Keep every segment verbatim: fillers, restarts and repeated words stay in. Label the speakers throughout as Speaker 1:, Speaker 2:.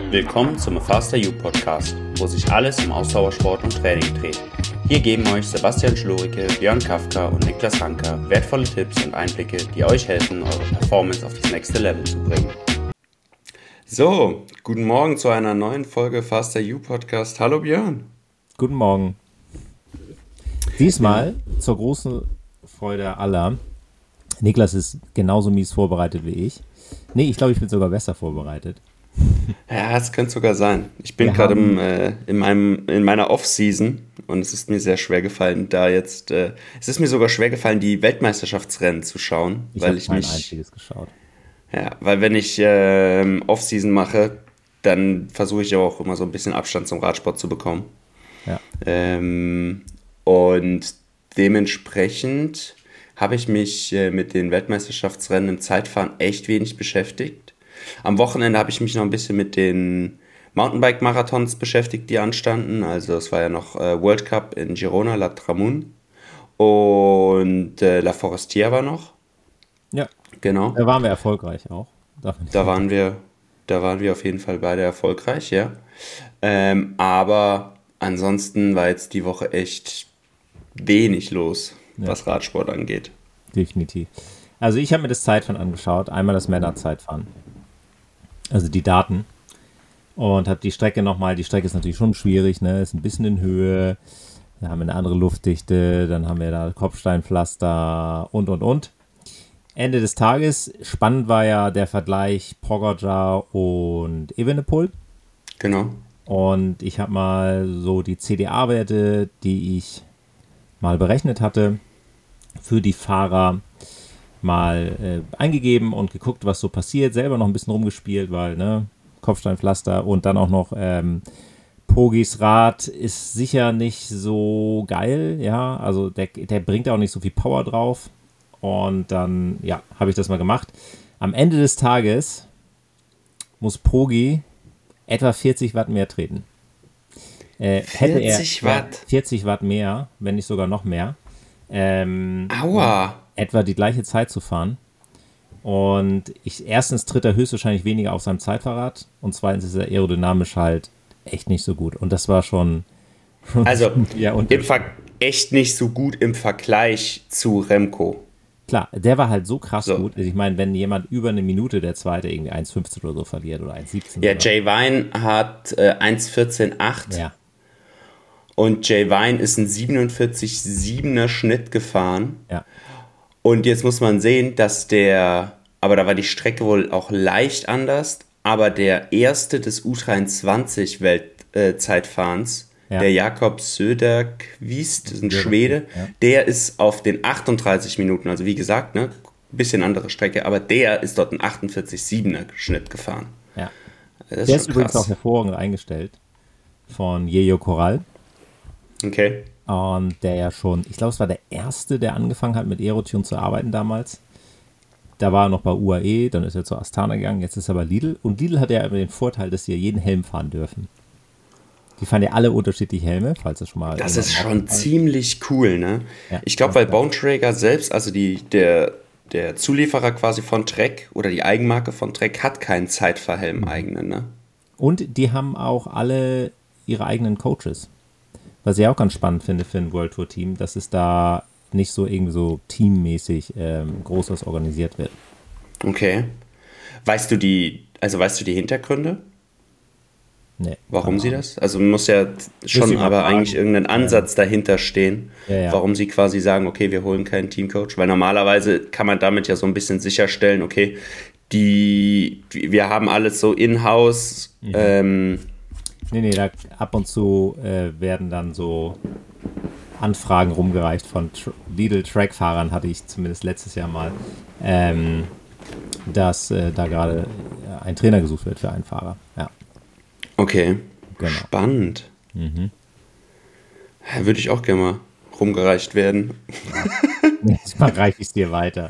Speaker 1: Willkommen zum Faster You Podcast, wo sich alles um Ausdauersport und Training dreht. Hier geben euch Sebastian Schluricke, Björn Kafka und Niklas Ranker wertvolle Tipps und Einblicke, die euch helfen, eure Performance auf das nächste Level zu bringen. So, guten Morgen zu einer neuen Folge Faster You Podcast. Hallo Björn.
Speaker 2: Guten Morgen. Diesmal ja. Zur großen Freude aller. Niklas ist genauso mies vorbereitet wie ich. Nee, ich glaube, ich bin sogar besser vorbereitet.
Speaker 1: Ja, es könnte sogar sein. Ich bin gerade im, äh, in, meinem, in meiner Off-Season und es ist mir sehr schwer gefallen, da jetzt, äh, es ist mir sogar schwer gefallen, die Weltmeisterschaftsrennen zu schauen.
Speaker 2: Ich
Speaker 1: weil
Speaker 2: habe
Speaker 1: ich
Speaker 2: kein
Speaker 1: mich,
Speaker 2: einziges geschaut.
Speaker 1: Ja, weil wenn ich äh, Off-Season mache, dann versuche ich auch immer so ein bisschen Abstand zum Radsport zu bekommen.
Speaker 2: Ja.
Speaker 1: Ähm, und dementsprechend habe ich mich äh, mit den Weltmeisterschaftsrennen im Zeitfahren echt wenig beschäftigt. Am Wochenende habe ich mich noch ein bisschen mit den Mountainbike-Marathons beschäftigt, die anstanden. Also es war ja noch äh, World Cup in Girona, La Tramun und äh, La Forestière war noch.
Speaker 2: Ja,
Speaker 1: genau.
Speaker 2: Da waren wir erfolgreich auch.
Speaker 1: Da waren wir, da waren wir auf jeden Fall beide erfolgreich, ja. Ähm, aber ansonsten war jetzt die Woche echt wenig los, ja, was Radsport angeht.
Speaker 2: Definitiv. Also ich habe mir das Zeitfahren angeschaut, einmal das Männerzeitfahren. Also die Daten. Und habe die Strecke nochmal, die Strecke ist natürlich schon schwierig, ne? Ist ein bisschen in Höhe, da haben wir eine andere Luftdichte, dann haben wir da Kopfsteinpflaster und und und. Ende des Tages, spannend war ja der Vergleich Pogačar und Evenepoel.
Speaker 1: Genau.
Speaker 2: Und ich habe mal so die C D A-Werte, die ich mal berechnet hatte, für die Fahrer mal äh, eingegeben und geguckt, was so passiert. Selber noch ein bisschen rumgespielt, weil, ne, Kopfsteinpflaster und dann auch noch ähm, Pogis Rad ist sicher nicht so geil, ja, also der, der bringt auch nicht so viel Power drauf. Und dann, ja, habe ich das mal gemacht. Am Ende des Tages muss Pogi etwa vierzig Watt mehr treten. Äh, hätte
Speaker 1: vierzig
Speaker 2: er,
Speaker 1: Watt?
Speaker 2: vierzig Watt mehr, wenn nicht sogar noch mehr. Ähm,
Speaker 1: Aua!
Speaker 2: Etwa die gleiche Zeit zu fahren. Und ich, erstens tritt er höchstwahrscheinlich weniger auf seinem Zeitfahrrad und zweitens ist er aerodynamisch halt echt nicht so gut. Und das war schon... schon
Speaker 1: also
Speaker 2: ja, und
Speaker 1: im Ver- echt nicht so gut im Vergleich zu Remco.
Speaker 2: Klar, der war halt so krass
Speaker 1: So.
Speaker 2: gut. Also ich meine, wenn jemand über eine Minute der Zweite irgendwie eins fünfzehn oder so verliert oder eins siebzehn.
Speaker 1: Ja,
Speaker 2: oder.
Speaker 1: Jay Vine hat äh, eins vierzehn acht.
Speaker 2: Ja.
Speaker 1: Und Jay Vine ist ein siebenundvierzig Komma siebener Schnitt gefahren.
Speaker 2: Ja.
Speaker 1: Und jetzt muss man sehen, dass der, aber da war die Strecke wohl auch leicht anders, aber der erste des U dreiundzwanzig Weltzeitfahrens, äh, ja. der Jakob Söderqvist, ist ein
Speaker 2: ja,
Speaker 1: Schwede,
Speaker 2: ja.
Speaker 1: der ist auf den achtunddreißig Minuten, also wie gesagt, ne, bisschen andere Strecke, aber der ist dort einen achtundvierzig Komma siebener Schnitt gefahren.
Speaker 2: Ja.
Speaker 1: Das ist
Speaker 2: der ist
Speaker 1: schon
Speaker 2: übrigens
Speaker 1: krass.
Speaker 2: auch hervorragend eingestellt von Yeyo Corral.
Speaker 1: Okay.
Speaker 2: Und der ja schon, ich glaube, es war der Erste, der angefangen hat, mit Aerotune zu arbeiten damals. Da war er noch bei U A E, dann ist er zu Astana gegangen, jetzt ist er bei Lidl. Und Lidl hat ja immer den Vorteil, dass sie ja jeden Helm fahren dürfen. Die fahren ja alle unterschiedliche Helme, falls das schon mal...
Speaker 1: Das ist schon ziemlich cool, ne?
Speaker 2: Ja,
Speaker 1: ich glaube, weil Bontrager selbst, also die, der, der Zulieferer quasi von Trek oder die Eigenmarke von Trek, hat keinen Zeitfahrhelm eigenen, ne?
Speaker 2: Und die haben auch alle ihre eigenen Coaches. Was ich auch ganz spannend finde für ein World Tour Team, dass es da nicht so irgendwie so teammäßig ähm, groß was organisiert wird.
Speaker 1: Okay. Weißt du die, also weißt du die Hintergründe?
Speaker 2: Nee.
Speaker 1: Warum sie das? Also muss ja schon aber eigentlich irgendein Ansatz dahinter stehen,
Speaker 2: Ja, ja.
Speaker 1: warum sie quasi sagen, okay, wir holen keinen Teamcoach, weil normalerweise kann man damit ja so ein bisschen sicherstellen, okay, die, wir haben alles so in-house.
Speaker 2: Mhm.
Speaker 1: Ähm,
Speaker 2: Nee, nee, da ab und zu äh, werden dann so Anfragen rumgereicht von Tr- Lidl-Track-Fahrern, hatte ich zumindest letztes Jahr mal, ähm, dass äh, da gerade äh, ein Trainer gesucht wird für einen Fahrer. Ja.
Speaker 1: Okay,
Speaker 2: Genau.
Speaker 1: spannend.
Speaker 2: Mhm.
Speaker 1: Ja, würde ich auch gerne mal rumgereicht werden.
Speaker 2: Jetzt mal reiche ich es dir weiter.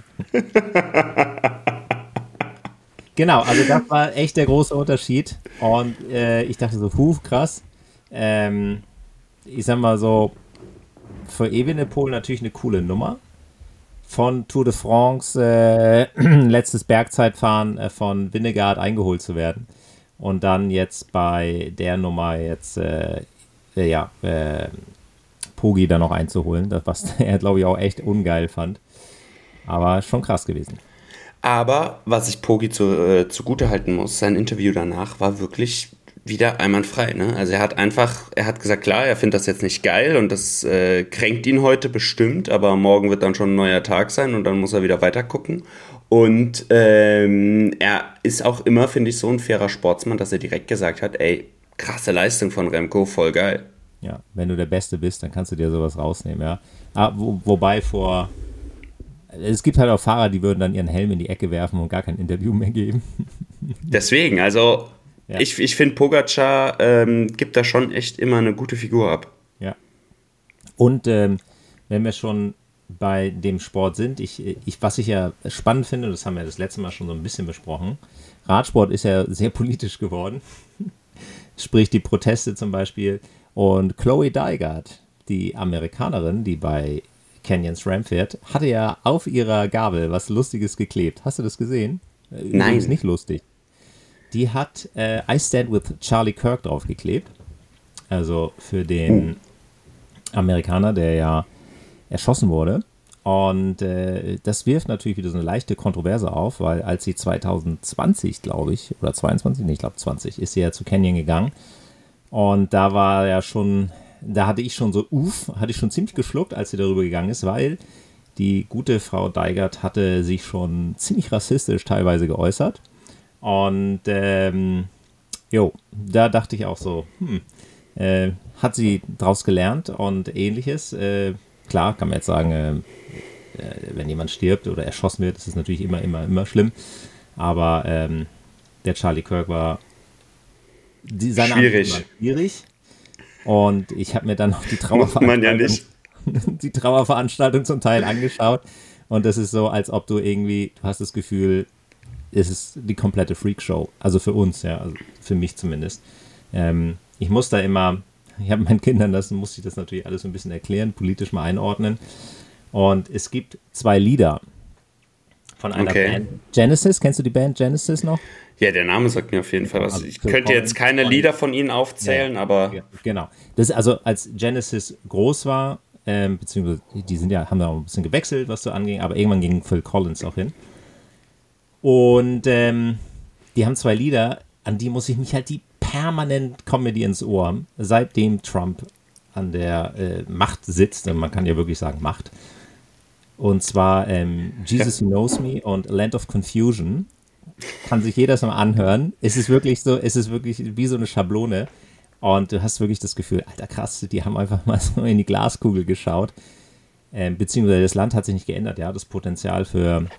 Speaker 2: Genau, also das war echt der große Unterschied. Und äh, ich dachte so, puh, krass. Ähm, ich sag mal so, für Evenepoel natürlich eine coole Nummer. Von Tour de France, äh, letztes Bergzeitfahren äh, von Vingegaard eingeholt zu werden. Und dann jetzt bei der Nummer jetzt, äh, äh, ja, äh, Poggi da noch einzuholen, das, was er, glaube ich, auch echt ungeil fand. Aber schon krass gewesen.
Speaker 1: Aber was ich Poggi zu, äh, zugute halten muss, sein Interview danach war wirklich wieder einwandfrei. Ne? Also er hat einfach, er hat gesagt, klar, er findet das jetzt nicht geil und das äh, kränkt ihn heute bestimmt, aber morgen wird dann schon ein neuer Tag sein und dann muss er wieder weiter gucken. Und ähm, er ist auch immer, finde ich, so ein fairer Sportsmann, dass er direkt gesagt hat, ey, krasse Leistung von Remco, voll geil.
Speaker 2: Ja, wenn du der Beste bist, dann kannst du dir sowas rausnehmen, ja. Ah, wo, wobei vor, es gibt halt auch Fahrer, die würden dann ihren Helm in die Ecke werfen und gar kein Interview mehr geben.
Speaker 1: Deswegen, also ja. ich, ich finde, Pogacar ähm, gibt da schon echt immer eine gute Figur ab.
Speaker 2: Ja. Und ähm, wenn wir schon bei dem Sport sind, ich, ich, was ich ja spannend finde, das haben wir das letzte Mal schon so ein bisschen besprochen, Radsport ist ja sehr politisch geworden. Sprich die Proteste zum Beispiel. Und Chloe Dygert, die Amerikanerin, die bei Canyon SRAM fährt, hatte ja auf ihrer Gabel was Lustiges geklebt. Hast du das gesehen?
Speaker 1: Nein.
Speaker 2: Ist nicht lustig. Die hat äh, I Stand with Charlie Kirk draufgeklebt. Also für den Amerikaner, der ja erschossen wurde. Und äh, das wirft natürlich wieder so eine leichte Kontroverse auf, weil als sie zwanzig zwanzig, glaube ich, oder zweiundzwanzig, nee, ich glaube zwanzig, ist sie ja zu Canyon gegangen. Und da war ja schon, da hatte ich schon so, uff, hatte ich schon ziemlich geschluckt, als sie darüber gegangen ist, weil die gute Frau Dygert hatte sich schon ziemlich rassistisch teilweise geäußert. Und ähm, jo, da dachte ich auch so, hm, äh, hat sie draus gelernt und ähnliches. Äh, klar, kann man jetzt sagen, äh, wenn jemand stirbt oder erschossen wird, ist es natürlich immer, immer, immer schlimm. Aber ähm, der Charlie Kirk war die, seine
Speaker 1: schwierig.
Speaker 2: War schwierig. Und ich habe mir dann noch die Trauerveranstaltung,
Speaker 1: ja nicht.
Speaker 2: die Trauerveranstaltung zum Teil angeschaut. Und das ist so, als ob du irgendwie, du hast das Gefühl, es ist die komplette Freakshow. Also für uns, ja, also für mich zumindest. Ähm, ich muss da immer, ich habe meinen Kindern das, muss ich das natürlich alles so ein bisschen erklären, politisch mal einordnen. Und es gibt zwei Lieder von einer
Speaker 1: okay.
Speaker 2: Band. Genesis, kennst du die Band Genesis noch?
Speaker 1: Ja, der Name sagt mir auf jeden Fall was.
Speaker 2: Also
Speaker 1: ich könnte jetzt keine Lieder von ihnen aufzählen,
Speaker 2: ja,
Speaker 1: aber...
Speaker 2: Ja, genau. Das ist also, als Genesis groß war, ähm, beziehungsweise die sind ja, haben da auch ein bisschen gewechselt, was so anging, aber irgendwann ging Phil Collins auch hin. Und ähm, die haben zwei Lieder, an die muss ich mich halt die permanent Comedy ins Ohr, seitdem Trump an der äh, Macht sitzt, und man kann ja wirklich sagen Macht. Und zwar ähm, Jesus Who Knows Me und Land of Confusion. Kann sich jeder mal anhören. Es ist wirklich so, es ist wirklich wie so eine Schablone. Und du hast wirklich das Gefühl, alter krass, die haben einfach mal so in die Glaskugel geschaut. Ähm, beziehungsweise das Land hat sich nicht geändert, ja. Das Potenzial für,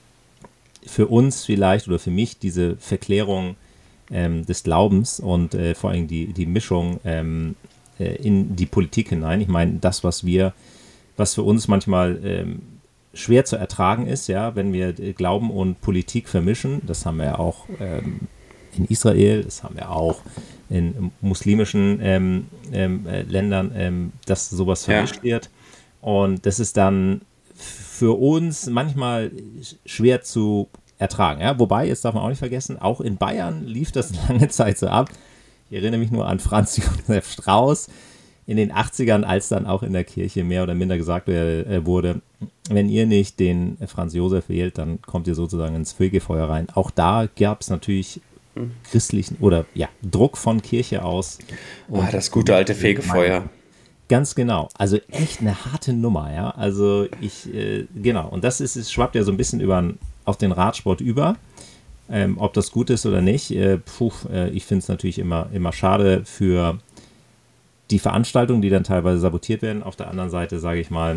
Speaker 2: für uns vielleicht oder für mich, diese Verklärung ähm, des Glaubens und äh, vor allem die, die Mischung ähm, äh, in die Politik hinein. Ich meine, das, was wir, was für uns manchmal ähm, schwer zu ertragen ist, ja, wenn wir Glauben und Politik vermischen. Das haben wir auch ähm, in Israel, das haben wir auch in muslimischen ähm, ähm, äh, Ländern, ähm, dass sowas vermischt ja. wird. Und das ist dann für uns manchmal schwer zu ertragen. Ja? Wobei, jetzt darf man auch nicht vergessen, auch in Bayern lief das lange Zeit so ab. Ich erinnere mich nur an Franz Josef Strauß in den achtzigern, als dann auch in der Kirche mehr oder minder gesagt äh, wurde, wenn ihr nicht den Franz Josef wählt, dann kommt ihr sozusagen ins Fegefeuer rein. Auch da gab es natürlich christlichen oder ja, Druck von Kirche aus.
Speaker 1: Ah, das gute alte Fegefeuer.
Speaker 2: Ganz genau. Also echt eine harte Nummer, ja. Also ich, äh, genau. Und das ist, es schwappt ja so ein bisschen über, auf den Radsport über. Ähm, ob das gut ist oder nicht, äh, puh, äh, ich finde es natürlich immer, immer schade für die Veranstaltungen, die dann teilweise sabotiert werden. Auf der anderen Seite, sage ich mal,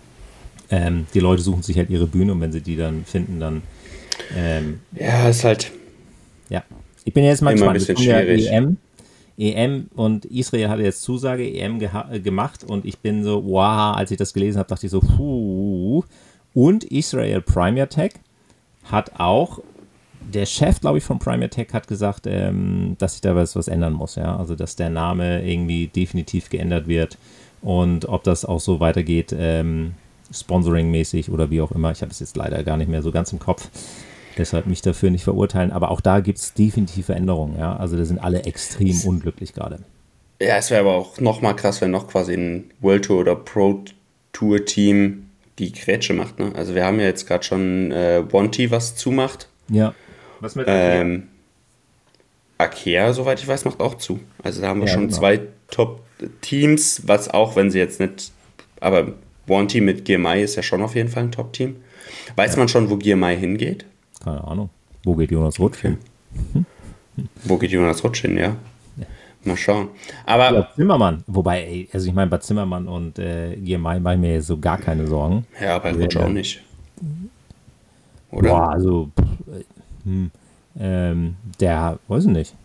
Speaker 2: ähm, die Leute suchen sich halt ihre Bühne und wenn sie die dann finden, dann ähm,
Speaker 1: ja, ist halt
Speaker 2: ja. Ich bin jetzt mal
Speaker 1: immer
Speaker 2: gespannt.
Speaker 1: ein bisschen schwierig.
Speaker 2: Ja E M, E M und Israel hatte jetzt Zusage, E M geha- gemacht und ich bin so, wow, als ich das gelesen habe, dachte ich so, puh. Und Israel Premier Tech hat auch, der Chef, glaube ich, von Premier Tech hat gesagt, ähm, dass sich da was, was ändern muss, ja. Also, dass der Name irgendwie definitiv geändert wird und ob das auch so weitergeht, ähm, Sponsoring-mäßig oder wie auch immer. Ich habe es jetzt leider gar nicht mehr so ganz im Kopf. Deshalb mich dafür nicht verurteilen. Aber auch da gibt es definitiv Veränderungen. Ja? Also da sind alle extrem unglücklich gerade.
Speaker 1: Ja, es wäre aber auch nochmal krass, wenn noch quasi ein World Tour oder Pro Tour Team die Grätsche macht. Ne? Also wir haben ja jetzt gerade schon äh, Wanty, was zumacht.
Speaker 2: Ja. Was mit
Speaker 1: ähm, Akea, soweit ich weiß, macht auch zu. Also da haben wir
Speaker 2: Ja,
Speaker 1: schon
Speaker 2: genau.
Speaker 1: zwei Top-Teams, was auch, wenn sie jetzt nicht, aber Wanty mit G M I ist ja schon auf jeden Fall ein Top-Team. Weiß man schon, wo G M I hingeht?
Speaker 2: Keine Ahnung. Wo geht Jonas Rutsch hin?
Speaker 1: Wo geht Jonas Rutsch hin, ja? Mal schauen. Aber
Speaker 2: Ja, Zimmermann. Wobei, ey, also ich meine, bei Zimmermann und äh, G M I mache ich mir so gar keine Sorgen.
Speaker 1: ja, bei Rutsch
Speaker 2: Ja.
Speaker 1: auch nicht. Oder?
Speaker 2: Boah, also pff, äh, hm, ähm, der, weiß ich nicht.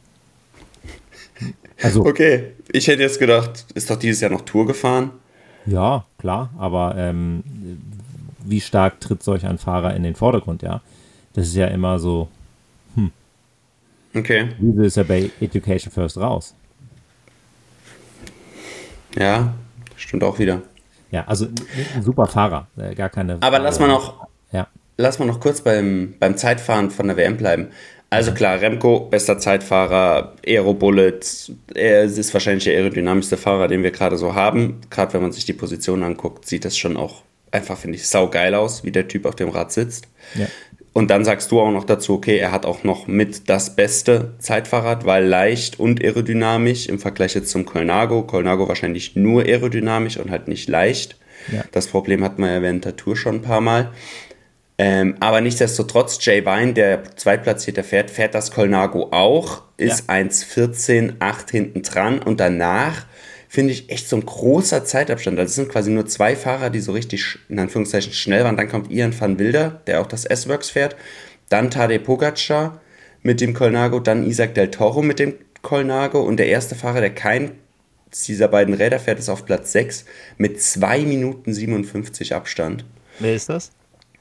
Speaker 2: Also,
Speaker 1: Okay, ich hätte jetzt gedacht, ist doch dieses Jahr noch Tour gefahren.
Speaker 2: ja, klar, aber ähm, wie stark tritt solch ein Fahrer in den Vordergrund, ja? Das ist ja immer so,
Speaker 1: Okay,
Speaker 2: wieso ist er bei Education First raus?
Speaker 1: ja, stimmt auch wieder.
Speaker 2: Ja, also ein, ein super Fahrer, äh, gar keine
Speaker 1: Aber lass mal noch,
Speaker 2: Ja,
Speaker 1: lass mal noch kurz beim, beim Zeitfahren von der W M bleiben. Also klar, Remco, bester Zeitfahrer, Aerobullet, er ist wahrscheinlich der aerodynamischste Fahrer, den wir gerade so haben. Gerade wenn man sich die Position anguckt, sieht das schon auch einfach, finde ich, saugeil aus, wie der Typ auf dem Rad sitzt.
Speaker 2: ja,
Speaker 1: Und dann sagst du auch noch dazu, okay, er hat auch noch mit das beste Zeitfahrrad, weil leicht und aerodynamisch im Vergleich jetzt zum Colnago. Colnago wahrscheinlich nur aerodynamisch und halt nicht leicht.
Speaker 2: Ja.
Speaker 1: Das Problem hat man ja während der Tour schon ein paar Mal. Ähm, aber nichtsdestotrotz, Jay Vine, der Zweitplatzierte fährt, fährt das Colnago auch, ist
Speaker 2: Ja.
Speaker 1: eins vierzehn acht hinten dran und danach finde ich echt so ein großer Zeitabstand. Also es sind quasi nur zwei Fahrer, die so richtig, in Anführungszeichen, schnell waren. Dann kommt Ian van Wilder, der auch das S-Works fährt. Dann Tadej Pogacar mit dem Colnago. Dann Isaac Del Toro mit dem Colnago. Und der erste Fahrer, der kein dieser beiden Räder fährt, ist auf Platz sechs mit zwei Minuten siebenundfünfzig Abstand.
Speaker 2: wer ist das?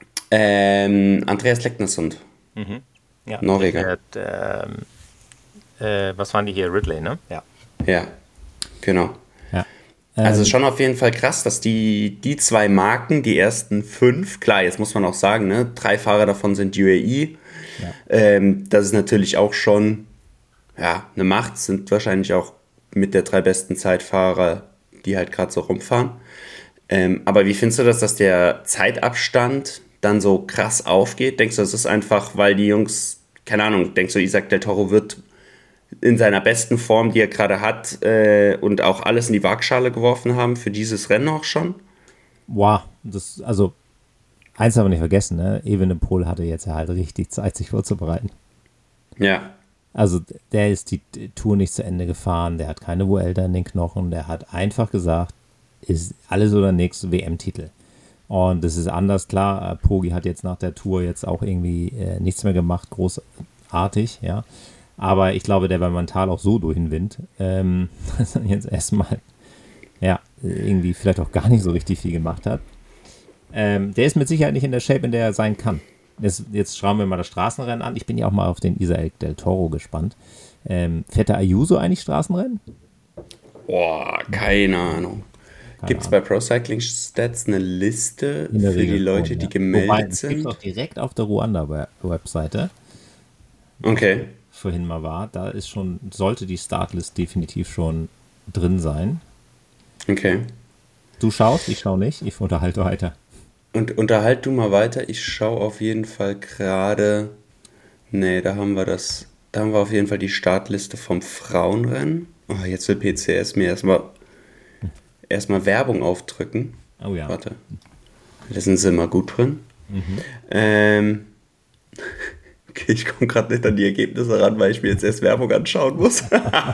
Speaker 1: Ähm, Andreas Leknesund.
Speaker 2: Ja,
Speaker 1: Norweger.
Speaker 2: Der, ähm, äh, was waren die hier? Ridley, ne? Ja.
Speaker 1: Ja, genau.
Speaker 2: Ja.
Speaker 1: Also
Speaker 2: Ähm,
Speaker 1: ist schon auf jeden Fall krass, dass die, die zwei Marken, die ersten fünf, klar, jetzt muss man auch sagen, ne, drei Fahrer davon sind U A E.
Speaker 2: Ja.
Speaker 1: Ähm, das ist natürlich auch schon ja, eine Macht, sind wahrscheinlich auch mit der drei besten Zeitfahrer, die halt gerade so rumfahren. Ähm, aber wie findest du das, dass der Zeitabstand dann so krass aufgeht? Denkst du, das ist einfach, weil die Jungs, keine Ahnung, denkst du, Isaac Del Toro wird in seiner besten Form, die er gerade hat, äh, und auch alles in die Waagschale geworfen haben für dieses Rennen auch schon?
Speaker 2: Wow, das, also, eins haben wir nicht vergessen, ne? Evenepoel hatte jetzt halt richtig Zeit, sich vorzubereiten.
Speaker 1: Ja,
Speaker 2: Also, der ist die Tour nicht zu Ende gefahren, der hat keine Vuelta in den Knochen, der hat einfach gesagt, ist alles oder nichts, W M-Titel. Und das ist anders, klar, Pogi hat jetzt nach der Tour jetzt auch irgendwie äh, nichts mehr gemacht, großartig, ja. Aber ich glaube, der war mental auch so durch den Wind, ähm, dass er jetzt erstmal, ja, irgendwie vielleicht auch gar nicht so richtig viel gemacht hat. Ähm, der ist mit Sicherheit nicht in der Shape, in der er sein kann. Jetzt, jetzt schauen wir mal das Straßenrennen an. Ich bin ja auch mal auf den Isaac Del Toro gespannt. Ähm, fährt der Ayuso eigentlich Straßenrennen?
Speaker 1: boah, keine Ahnung. Gibt es bei Pro Cycling Stats eine Liste
Speaker 2: In der
Speaker 1: für die
Speaker 2: Regel
Speaker 1: Leute,
Speaker 2: schon,
Speaker 1: die
Speaker 2: ja.
Speaker 1: gemeldet
Speaker 2: Wobei, das
Speaker 1: sind?
Speaker 2: gibt auch direkt auf der Ruanda-Webseite.
Speaker 1: Okay.
Speaker 2: Vorhin mal war, da ist schon, sollte die Startlist definitiv schon drin sein.
Speaker 1: Okay.
Speaker 2: Du schaust, ich schaue nicht, ich unterhalte weiter.
Speaker 1: Und unterhalt du mal weiter. Ich schaue auf jeden Fall gerade. Nee, da haben wir das. Da haben wir auf jeden Fall die Startliste vom Frauenrennen. Oh, jetzt will P C S mir erstmal erstmal Werbung aufdrücken.
Speaker 2: Oh ja.
Speaker 1: Warte. Da sind sie immer gut drin. Ähm. Okay, ich komme gerade nicht an die Ergebnisse ran, weil ich mir jetzt erst Werbung anschauen muss.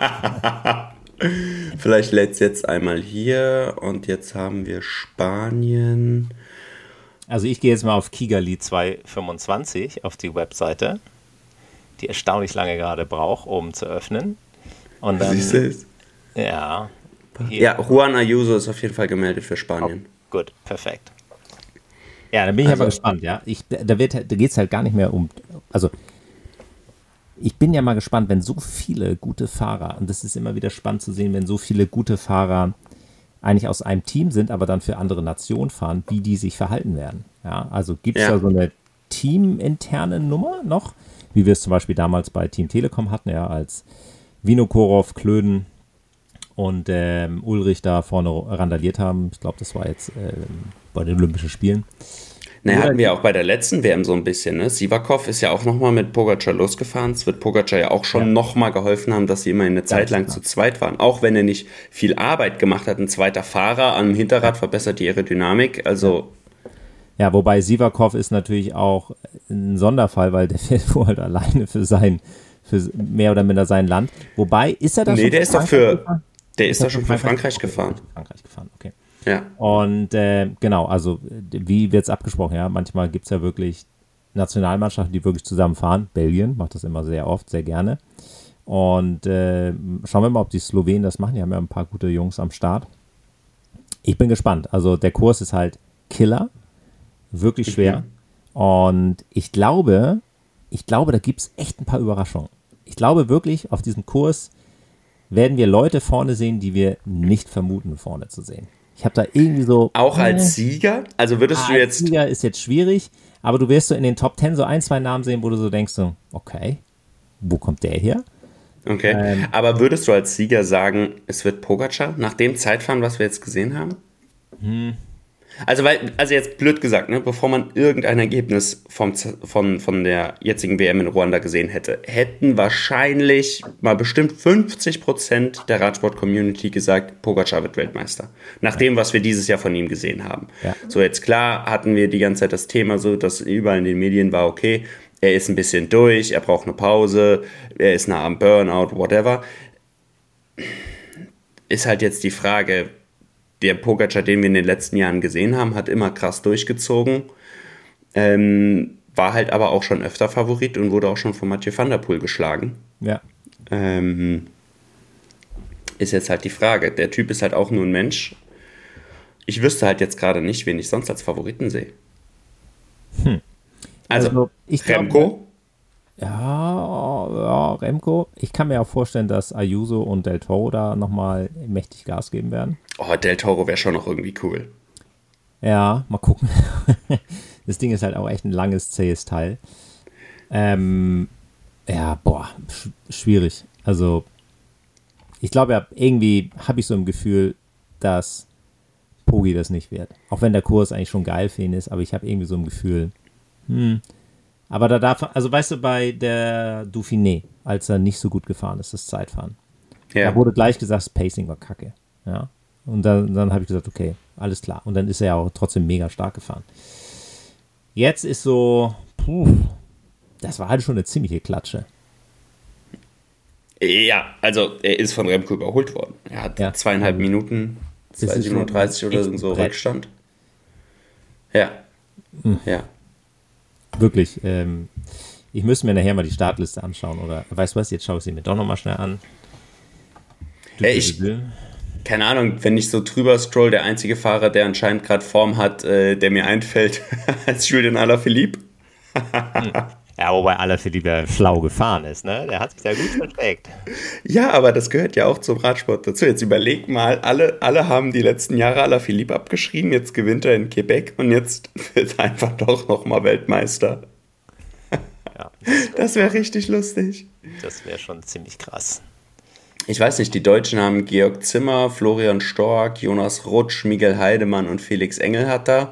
Speaker 1: Vielleicht lädt es jetzt einmal hier und jetzt haben wir Spanien.
Speaker 2: Also ich gehe jetzt mal auf Kigali zweihundertfünfundzwanzig auf die Webseite, die erstaunlich lange gerade braucht, um zu öffnen. Und dann,
Speaker 1: Siehst du es?
Speaker 2: ja, hier,
Speaker 1: Ja, Juan Ayuso ist auf jeden Fall gemeldet für Spanien.
Speaker 2: gut, perfekt. Ja, dann bin ich
Speaker 1: Also-
Speaker 2: aber gespannt, ja. Ich, da wird, da geht es halt gar nicht mehr um, also ich bin ja mal gespannt, wenn so viele gute Fahrer, und das ist immer wieder spannend zu sehen, wenn so viele gute Fahrer eigentlich aus einem Team sind, aber dann für andere Nationen fahren, wie die sich verhalten werden. Ja, also gibt es
Speaker 1: Ja.
Speaker 2: da so eine teaminterne Nummer noch, wie wir es zum Beispiel damals bei Team Telekom hatten, ja, als Vinokurov, Klöden und ähm, Ulrich da vorne randaliert haben. Ich glaube, das war jetzt ähm, bei den Olympischen Spielen.
Speaker 1: Naja, hatten wir auch bei der letzten W M so ein bisschen, ne? Sivakov ist ja auch nochmal mit Pogacar losgefahren. Es wird Pogacar ja auch schon ja. nochmal geholfen haben, dass sie immer eine Zeit lang zu zweit waren. Auch wenn er nicht viel Arbeit gemacht hat. Ein zweiter Fahrer am Hinterrad verbessert die Aerodynamik. Also.
Speaker 2: Ja, wobei Sivakov ist natürlich auch ein Sonderfall, weil der fährt wohl halt alleine für sein, für mehr oder minder sein Land. Wobei, ist er da
Speaker 1: nee,
Speaker 2: schon?
Speaker 1: Nee, der ist doch für, gefahren? der ist, ist doch schon für Frankreich, Frankreich gefahren.
Speaker 2: Frankreich gefahren, okay.
Speaker 1: Ja.
Speaker 2: Und äh, genau, also wie wird es abgesprochen? Ja, manchmal gibt es ja wirklich Nationalmannschaften, die wirklich zusammen fahren. Belgien macht das immer sehr oft, sehr gerne. Und äh, schauen wir mal, ob die Slowenen das machen. Die haben ja ein paar gute Jungs am Start. Ich bin gespannt. Also der Kurs ist halt Killer, wirklich schwer. Mhm. Und ich glaube, ich glaube, da gibt es echt ein paar Überraschungen. Ich glaube wirklich, auf diesem Kurs werden wir Leute vorne sehen, die wir nicht vermuten, vorne zu sehen. Ich habe da irgendwie so...
Speaker 1: Auch als Sieger? Also würdest
Speaker 2: ah,
Speaker 1: du jetzt...
Speaker 2: Als Sieger ist jetzt schwierig, aber du wirst so in den Top Ten so ein, zwei Namen sehen, wo du so denkst, so, okay, wo kommt der her?
Speaker 1: Okay, ähm, aber würdest du als Sieger sagen, es wird Pogacar nach dem Zeitfahren, was wir jetzt gesehen haben? Hm. Also, weil, also jetzt blöd gesagt, ne, bevor man irgendein Ergebnis vom, von, von der jetzigen W M in Ruanda gesehen hätte, hätten wahrscheinlich mal bestimmt fünfzig Prozent der Radsport-Community gesagt, Pogacar wird Weltmeister. Nach ja. dem, was wir dieses Jahr von ihm gesehen haben. Ja. So, jetzt klar hatten wir die ganze Zeit das Thema so, dass überall in den Medien war, okay, er ist ein bisschen durch, er braucht eine Pause, er ist nah am Burnout, whatever. Ist halt jetzt die Frage, der Pogacar, den wir in den letzten Jahren gesehen haben, hat immer krass durchgezogen, ähm, war halt aber auch schon öfter Favorit und wurde auch schon von Mathieu van der Poel geschlagen.
Speaker 2: Ja.
Speaker 1: Ähm, ist jetzt halt die Frage. Der Typ ist halt auch nur ein Mensch. Ich wüsste halt jetzt gerade nicht, wen ich sonst als Favoriten sehe.
Speaker 2: Hm.
Speaker 1: Also,
Speaker 2: also ich
Speaker 1: Remco?
Speaker 2: Glaub, ja, ja, Remco. Ich kann mir auch vorstellen, dass Ayuso und Del Toro da nochmal mächtig Gas geben werden.
Speaker 1: Oh, Del Toro wäre schon noch irgendwie cool.
Speaker 2: Ja, mal gucken. Das Ding ist halt auch echt ein langes, zähes Teil. Ähm, ja, boah, sch- schwierig. Also, ich glaube ja, irgendwie habe ich so ein Gefühl, dass Pogi das nicht wird. Auch wenn der Kurs eigentlich schon geil für ihn ist, aber ich habe irgendwie so ein Gefühl, hm, aber da darf, also weißt du, bei der Dauphiné, als er nicht so gut gefahren ist, das Zeitfahren, ja. da wurde gleich gesagt, das Pacing war kacke. Ja. Und dann, dann habe ich gesagt, okay, alles klar. Und dann ist er ja auch trotzdem mega stark gefahren. Jetzt ist so, puh, das war halt schon eine ziemliche Klatsche.
Speaker 1: Ja, also er ist von Remco überholt worden. Er hat ja. zweieinhalb Minuten, zwei siebenunddreißig oder so Brett. Rückstand. Ja,
Speaker 2: mhm.
Speaker 1: ja.
Speaker 2: Wirklich, ähm, ich müsste mir nachher mal die Startliste anschauen, oder weißt du was, jetzt schaue ich sie mir doch nochmal schnell an.
Speaker 1: Äh, ich, keine Ahnung, wenn ich so drüber scroll, der einzige Fahrer, der anscheinend gerade Form hat, äh, der mir einfällt, ist Julian Alaphilippe.
Speaker 2: hm. Ja, wobei Alaphilippe ja schlau gefahren ist, ne? Der hat sich da gut versteckt.
Speaker 1: Ja, aber das gehört ja auch zum Radsport dazu. Jetzt überleg mal, alle, alle haben die letzten Jahre Alaphilippe abgeschrieben, jetzt gewinnt er in Quebec und jetzt wird er einfach doch nochmal Weltmeister.
Speaker 2: Ja,
Speaker 1: das wäre wär richtig lustig.
Speaker 2: Das wäre schon ziemlich krass.
Speaker 1: Ich weiß nicht, die Deutschen haben Georg Zimmer, Florian Stork, Jonas Rutsch, Miguel Heidemann und Felix Engelharter.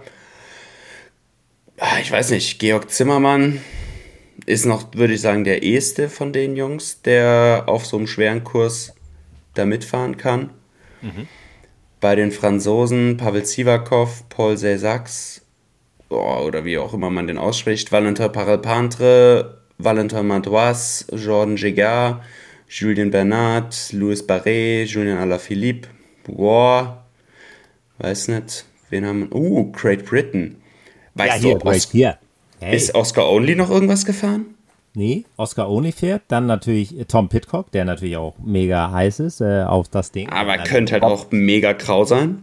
Speaker 1: Ich weiß nicht, Georg Zimmermann ist noch, würde ich sagen, der eheste von den Jungs, der auf so einem schweren Kurs da mitfahren kann. Mhm. Bei den Franzosen Pavel Sivakov, Paul Césax, oh, oder wie auch immer man den ausspricht, Valentin Parelpantre, Valentin Madouas, Jordan Gégard, Julien Bernard, Louis Barret, Julian Alaphilippe, boah, weiß nicht, wen haben wir, uh, Great Britain. Weißt
Speaker 2: ja, hier,
Speaker 1: du, Os-
Speaker 2: hier. Hey.
Speaker 1: Ist Oscar Only noch irgendwas gefahren?
Speaker 2: Nee, Oscar Only fährt. Dann natürlich Tom Pidcock, der natürlich auch mega heiß ist äh, auf das Ding.
Speaker 1: Aber
Speaker 2: also,
Speaker 1: könnte halt auch mega grau sein.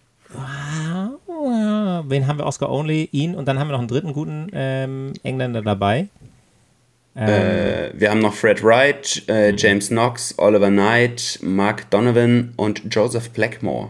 Speaker 2: Wen haben wir? Oscar Only, ihn. Und dann haben wir noch einen dritten guten ähm, Engländer dabei.
Speaker 1: Ähm, äh, wir haben noch Fred Wright, äh, mhm. James Knox, Oliver Knight, Mark Donovan und Joseph Blackmore.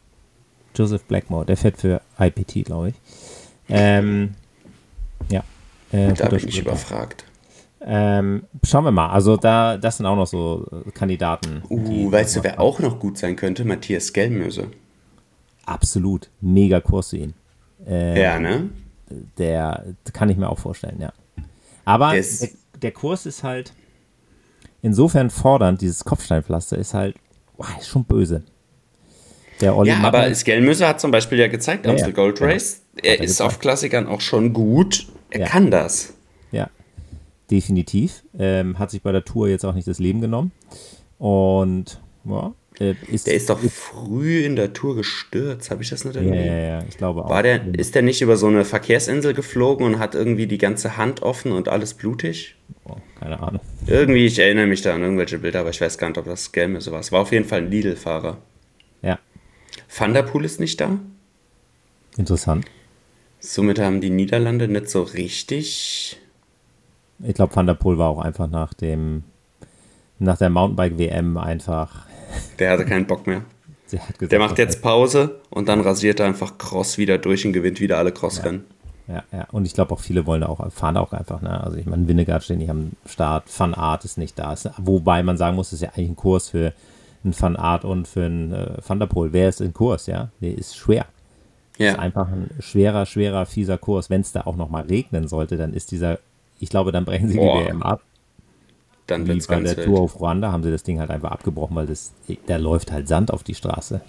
Speaker 2: Joseph Blackmore, der fährt für I P T, glaube ich. Ähm, ja. Äh,
Speaker 1: Da bin ich
Speaker 2: Sprinter.
Speaker 1: überfragt.
Speaker 2: Ähm, schauen wir mal. Also da, das sind auch noch so äh, Kandidaten. die-
Speaker 1: Uh, weißt du, wer auch noch gut sein könnte? Matthias Gelmöse.
Speaker 2: Absolut. Mega Kurs für ihn. Ähm,
Speaker 1: Ja, ne?
Speaker 2: Der kann ich mir auch vorstellen, ja. Aber
Speaker 1: Der ist-
Speaker 2: der, der Kurs ist halt insofern fordernd, dieses Kopfsteinpflaster ist halt, boah, ist schon böse. Der Olli
Speaker 1: Ja, aber
Speaker 2: Mattern-
Speaker 1: Skelmöse hat zum Beispiel ja gezeigt,
Speaker 2: Ja,
Speaker 1: Amstel
Speaker 2: ja.
Speaker 1: Gold
Speaker 2: Ja.
Speaker 1: Race.
Speaker 2: Hat
Speaker 1: Er
Speaker 2: er
Speaker 1: ist
Speaker 2: gezeigt.
Speaker 1: auf Klassikern auch schon gut. Er
Speaker 2: Ja.
Speaker 1: kann das.
Speaker 2: Ja, definitiv. Ähm, hat sich bei der Tour jetzt auch nicht das Leben genommen. Und ja, äh, ist,
Speaker 1: Der ist doch früh in der Tour gestürzt. Habe ich das nicht
Speaker 2: ja,
Speaker 1: irgendwie?
Speaker 2: ja, ja, ich glaube auch.
Speaker 1: War der, ist der nicht über so eine Verkehrsinsel geflogen und hat irgendwie die ganze Hand offen und alles blutig?
Speaker 2: Oh, keine Ahnung.
Speaker 1: Irgendwie, ich erinnere mich da an irgendwelche Bilder, aber ich weiß gar nicht, ob das Skelmöse war. Es war auf jeden Fall ein Lidl-Fahrer.
Speaker 2: Ja,
Speaker 1: Van der Poel ist nicht da.
Speaker 2: interessant.
Speaker 1: Somit haben die Niederlande nicht so richtig.
Speaker 2: Ich glaube, Van der Poel war auch einfach nach dem nach der Mountainbike-W M einfach.
Speaker 1: Der hatte keinen Bock mehr.
Speaker 2: Der, hat gesagt,
Speaker 1: Der macht jetzt Pause und dann rasiert er einfach Cross wieder durch und gewinnt wieder alle Crossrennen.
Speaker 2: Ja, ja. Und ich glaube auch viele wollen da auch, fahren auch einfach, ne? Also ich meine, Vingegaard steht nicht am Start, Van Aert ist nicht da. Ist, wobei man sagen muss, das ist ja eigentlich ein Kurs für einen Van Aert und für einen äh, Van der Poel. Wer ist im Kurs, ja? Der ist schwer. Das ist
Speaker 1: Ja.
Speaker 2: einfach ein schwerer, schwerer, fieser Kurs. Wenn es da auch nochmal regnen sollte, dann ist dieser, ich glaube, dann brechen sie
Speaker 1: Boah,
Speaker 2: die W M ab.
Speaker 1: Dann
Speaker 2: Wie
Speaker 1: wird's
Speaker 2: bei
Speaker 1: ganz
Speaker 2: der
Speaker 1: wild.
Speaker 2: Tour auf Ruanda haben sie das Ding halt einfach abgebrochen, weil das, da läuft halt Sand auf die Straße.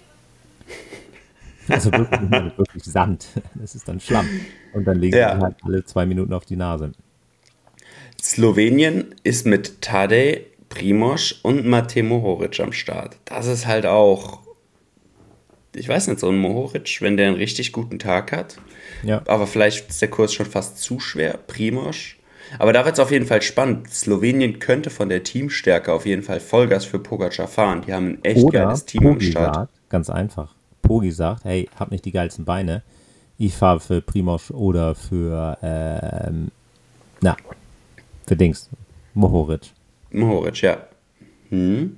Speaker 2: Also wirklich, ich meine, wirklich Sand. Das ist dann Schlamm. Und dann legen
Speaker 1: Ja.
Speaker 2: sie halt alle zwei Minuten auf die Nase.
Speaker 1: Slowenien ist mit Tadej, Primož und Matej Mohoric am Start. Das ist halt auch, ich weiß nicht, so ein Mohoric, wenn der einen richtig guten Tag hat.
Speaker 2: Ja.
Speaker 1: Aber vielleicht ist der Kurs schon fast zu schwer. Primož. Aber da wird es auf jeden Fall spannend. Slowenien könnte von der Teamstärke auf jeden Fall Vollgas für Pogacar fahren. Die haben ein echt
Speaker 2: Oder
Speaker 1: geiles Team am
Speaker 2: Pogi
Speaker 1: Start.
Speaker 2: sagt, ganz einfach, Pogi sagt, hey, hab nicht die geilsten Beine. Ich fahre für Primož oder für, ähm, na, für Dings, Mohoric.
Speaker 1: Mohoric, ja. Hm.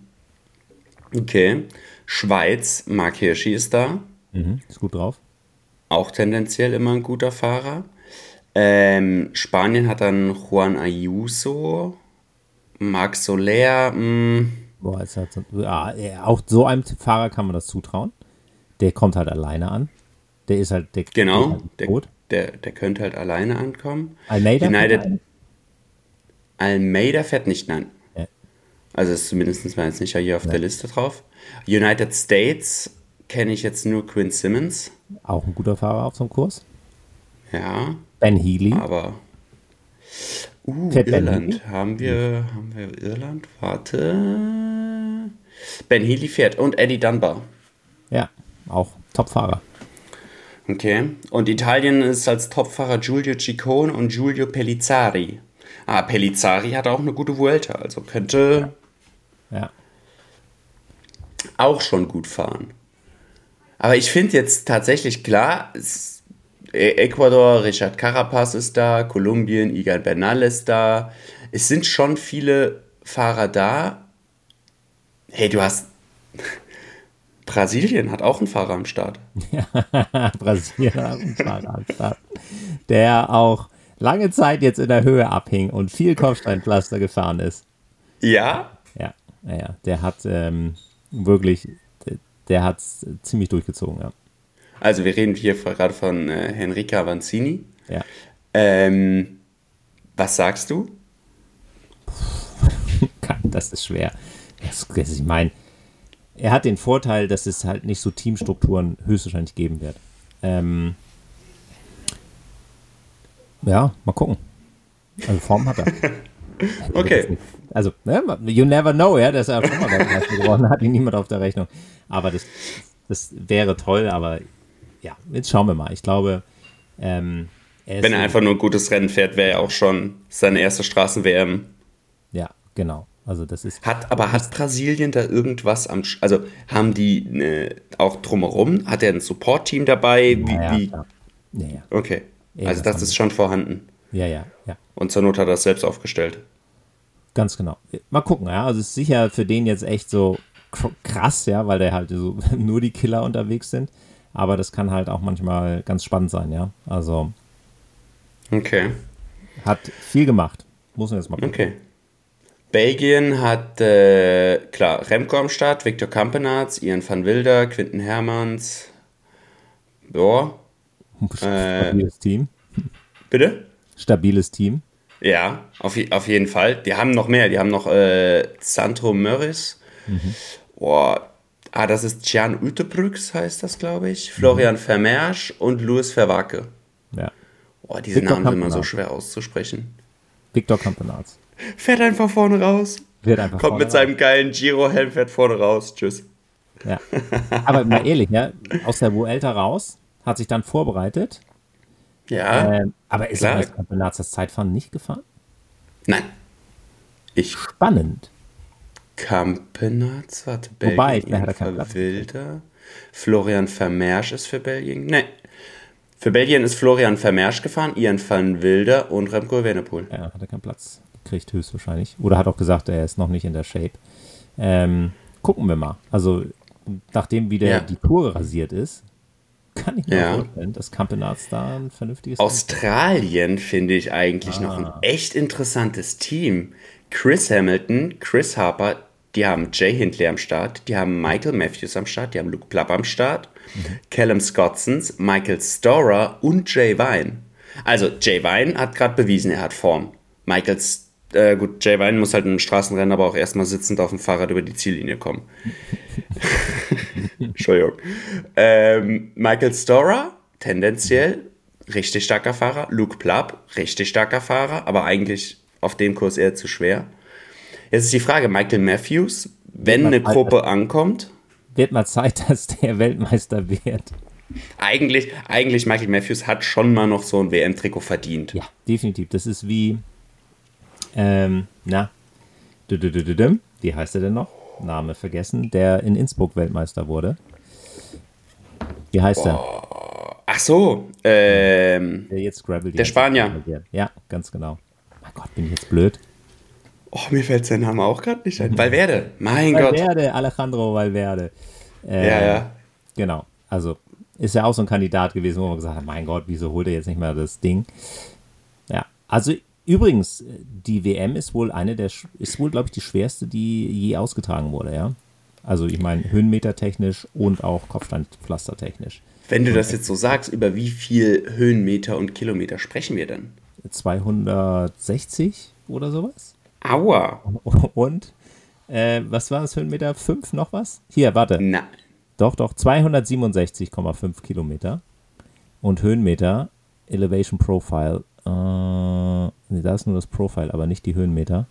Speaker 1: Okay. Schweiz, Mark Hirschi ist da.
Speaker 2: Mhm, ist gut drauf.
Speaker 1: Auch tendenziell immer ein guter Fahrer. Ähm, Spanien hat dann Juan Ayuso, Marc Soler, mh,
Speaker 2: Boah, ist halt so, ja, ja, auch so einem Fahrer kann man das zutrauen. Der kommt halt alleine an. Der ist halt, der geht
Speaker 1: genau,
Speaker 2: halt
Speaker 1: der,
Speaker 2: tot.
Speaker 1: der, der könnte halt alleine ankommen.
Speaker 2: Almeida?
Speaker 1: United, Almeida fährt nicht, nein.
Speaker 2: Ja.
Speaker 1: Also ist zumindest mal jetzt nicht hier auf der Liste drauf. United States kenne ich jetzt nur Quinn Simmons.
Speaker 2: Auch ein guter Fahrer auf so einem Kurs.
Speaker 1: Ja,
Speaker 2: Ben Healy.
Speaker 1: aber. Uh,
Speaker 2: Fährt Ben
Speaker 1: Irland.
Speaker 2: Healy?
Speaker 1: Haben wir, haben wir Irland? Warte. Ben Healy fährt und Eddie Dunbar.
Speaker 2: Ja, auch Top-Fahrer.
Speaker 1: Okay. Und Italien ist als Topfahrer Giulio Ciccone und Giulio Pellizzari. Ah, Pellizzari hat auch eine gute Vuelta, also könnte
Speaker 2: Ja.
Speaker 1: auch schon gut fahren. Aber ich finde jetzt tatsächlich klar, es, E- Ecuador, Richard Carapaz ist da, Kolumbien, Egan Bernal ist da. Es sind schon viele Fahrer da. Hey, du hast... Brasilien hat auch einen Fahrer am Start.
Speaker 2: Brasilien hat einen Fahrer am Start, der auch lange Zeit jetzt in der Höhe abhing und viel Kopfsteinpflaster gefahren ist.
Speaker 1: Ja?
Speaker 2: Ja, ja, ja. Der hat ähm, wirklich, der, der hat es ziemlich durchgezogen, ja.
Speaker 1: Also wir reden hier gerade von äh, Henrique Avanzini.
Speaker 2: Ja.
Speaker 1: Ähm, was sagst du?
Speaker 2: Das ist schwer. Das, das, ich meine, er hat den Vorteil, dass es halt nicht so Teamstrukturen höchstwahrscheinlich geben wird. Ähm, ja, mal gucken. Also Form hat er.
Speaker 1: Okay.
Speaker 2: Also, ne, you never know, ja, dass er schon mal Weltmeister geworden hat, ihn niemand auf der Rechnung. Aber das, das wäre toll, aber ja, jetzt schauen wir mal. Ich glaube, ähm, er ist
Speaker 1: Wenn er
Speaker 2: so-
Speaker 1: einfach nur ein gutes Rennen fährt, wäre er auch schon seine erste Straßen-W M.
Speaker 2: ja, genau. Also das ist
Speaker 1: Hat, aber hat Brasilien da irgendwas am... Sch- Also haben die äh, auch drumherum? Hat er ein Support-Team dabei? Wie,
Speaker 2: ja,
Speaker 1: wie?
Speaker 2: klar. Ja, ja,
Speaker 1: Okay,
Speaker 2: Ja,
Speaker 1: also
Speaker 2: das
Speaker 1: das
Speaker 2: haben
Speaker 1: ist schon vorhanden.
Speaker 2: ja, ja, ja.
Speaker 1: Und zur Not hat er es selbst aufgestellt.
Speaker 2: Ganz genau. Mal gucken, ja. Also es ist sicher für den jetzt echt so kr- krass, ja, weil der halt so nur die Killer unterwegs sind. Aber das kann halt auch manchmal ganz spannend sein, ja. Also,
Speaker 1: Okay.
Speaker 2: hat viel gemacht. Muss man jetzt mal gucken.
Speaker 1: Okay. Belgien hat, äh, klar, Remco am Start, Victor Campenaerts, Ian van Wilder, Quinten Hermans. Ja.
Speaker 2: Stabiles äh, Team.
Speaker 1: Bitte?
Speaker 2: Stabiles Team.
Speaker 1: Ja, auf, auf jeden Fall. Die haben noch mehr. Die haben noch äh, Sandro Mörris. Mhm. Boah. Ah, das ist Tjan Utebrücks, heißt das, glaube ich. Florian mhm. Vermeersch und Louis Verwake.
Speaker 2: Ja.
Speaker 1: Boah, diese Victor Namen sind immer so schwer auszusprechen.
Speaker 2: Victor Campenaerts.
Speaker 1: Fährt einfach vorne raus.
Speaker 2: Wird einfach
Speaker 1: Kommt mit raus. Seinem geilen Giro-Helm, fährt vorne raus. Tschüss.
Speaker 2: Ja. Aber mal ehrlich, ja, aus der Vuelta raus, hat sich dann vorbereitet.
Speaker 1: Ja.
Speaker 2: Ähm, aber ist er als Campenaerts das Zeitfahren nicht gefahren?
Speaker 1: Nein. Ich.
Speaker 2: Spannend.
Speaker 1: Campenaerts, warte, Belgien.
Speaker 2: Wobei, ich hat er keinen Platz.
Speaker 1: Wilder. Florian Vermeersch ist für Belgien. Nein. Für Belgien ist Florian Vermeersch gefahren, Ian van Wilder und Remco Evenepoel.
Speaker 2: Ja, hat er keinen Platz gekriegt, höchstwahrscheinlich. Oder hat auch gesagt, er ist noch nicht in der Shape. Ähm, gucken wir mal. Also, nachdem wieder ja. die Tour rasiert ist, kann ich mir ja. vorstellen, dass Campenaerts da ein vernünftiges
Speaker 1: Australien finde ich eigentlich ah. noch ein echt interessantes Team. Chris Hamilton, Chris Harper, die haben Jay Hindley am Start, die haben Michael Matthews am Start, die haben Luke Plapp am Start, mhm. Callum Scotsons, Michael Storer und Jay Vine. Also Jay Vine hat gerade bewiesen, er hat Form. Michael, äh, gut, Jay Vine muss halt im Straßenrennen aber auch erstmal sitzend auf dem Fahrrad über die Ziellinie kommen. Entschuldigung. Ähm, Michael Storer, tendenziell richtig starker Fahrer. Luke Plapp, richtig starker Fahrer, aber eigentlich auf dem Kurs eher zu schwer. Jetzt ist die Frage, Michael Matthews, wenn eine Gruppe Zeit, ankommt.
Speaker 2: Wird mal Zeit, dass der Weltmeister wird.
Speaker 1: Eigentlich, eigentlich Michael Matthews hat schon mal noch so ein W M-Trikot verdient.
Speaker 2: Ja, definitiv. Das ist wie, ähm, na, wie heißt er denn noch? Name vergessen, der in Innsbruck Weltmeister wurde. Wie heißt er?
Speaker 1: Oh, ach so, ähm,
Speaker 2: der jetzt Gravel.
Speaker 1: Der Spanier.
Speaker 2: Ja, ganz genau. Mein Gott, bin ich jetzt blöd.
Speaker 1: Oh, mir fällt sein Name auch gerade nicht ein. Valverde, mein
Speaker 2: Valverde,
Speaker 1: Gott.
Speaker 2: Valverde, Alejandro Valverde. Ähm,
Speaker 1: ja, ja.
Speaker 2: Genau, also ist ja auch so ein Kandidat gewesen, wo man gesagt hat, mein Gott, wieso holt er jetzt nicht mehr das Ding? Ja, also übrigens, die W M ist wohl eine der, ist wohl, glaube ich, die schwerste, die je ausgetragen wurde, ja. Also ich meine, höhenmetertechnisch und auch Kopfsteinpflastertechnisch.
Speaker 1: Wenn du das jetzt so sagst, über wie viel Höhenmeter und Kilometer sprechen wir denn?
Speaker 2: zweihundertsechzig oder sowas.
Speaker 1: Aua.
Speaker 2: Und, äh, was war das, Höhenmeter? fünf noch was? Hier, warte.
Speaker 1: Nein.
Speaker 2: Doch, doch, zweihundertsiebenundsechzig Komma fünf Kilometer. Und Höhenmeter, Elevation Profile, äh, nee, da ist nur das Profile, aber nicht die Höhenmeter.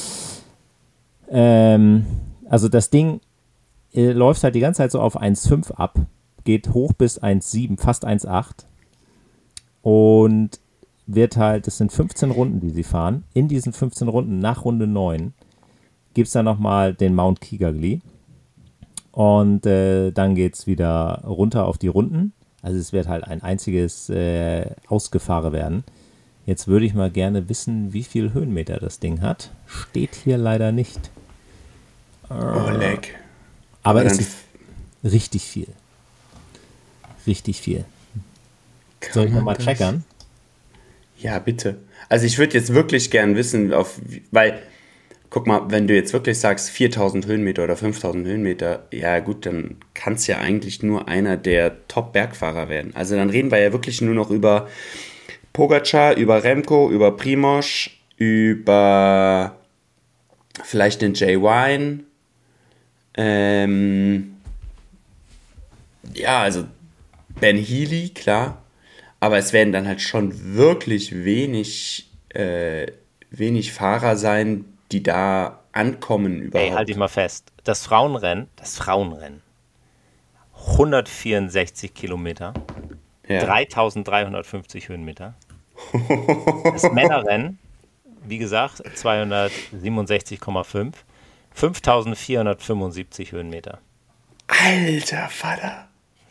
Speaker 2: Ähm, also das Ding äh, läuft halt die ganze Zeit so auf eins Komma fünf ab, geht hoch bis eins Komma sieben, fast eins Komma acht. Und wird halt, das sind fünfzehn Runden, die sie fahren. In diesen fünfzehn Runden, nach Runde neun, gibt es dann nochmal den Mount Kigali. Und äh, dann geht es wieder runter auf die Runden. Also es wird halt ein einziges äh, Ausgefahren werden. Jetzt würde ich mal gerne wissen, wie viel Höhenmeter das Ding hat. Steht hier leider nicht.
Speaker 1: Oh, leck.
Speaker 2: Aber, Aber es ist richtig viel. Richtig viel. Soll ich nochmal checkern?
Speaker 1: Ja, bitte. Also ich würde jetzt wirklich gern wissen, auf, weil, guck mal, wenn du jetzt wirklich sagst viertausend Höhenmeter oder fünftausend Höhenmeter, ja gut, dann kann es ja eigentlich nur einer der Top-Bergfahrer werden. Also dann reden wir ja wirklich nur noch über Pogačar, über Remco, über Primož, über vielleicht den Jay Vine. Ähm, ja, also Ben Healy, klar. Aber es werden dann halt schon wirklich wenig, äh, wenig Fahrer sein, die da ankommen überhaupt.
Speaker 3: Ey, halt dich mal fest. Das Frauenrennen, das Frauenrennen, hundertvierundsechzig Kilometer, ja. dreitausenddreihundertfünfzig Höhenmeter. Das Männerrennen, wie gesagt, zweihundertsiebenundsechzig Komma fünf, fünftausendvierhundertfünfundsiebzig Höhenmeter.
Speaker 1: Alter Vater.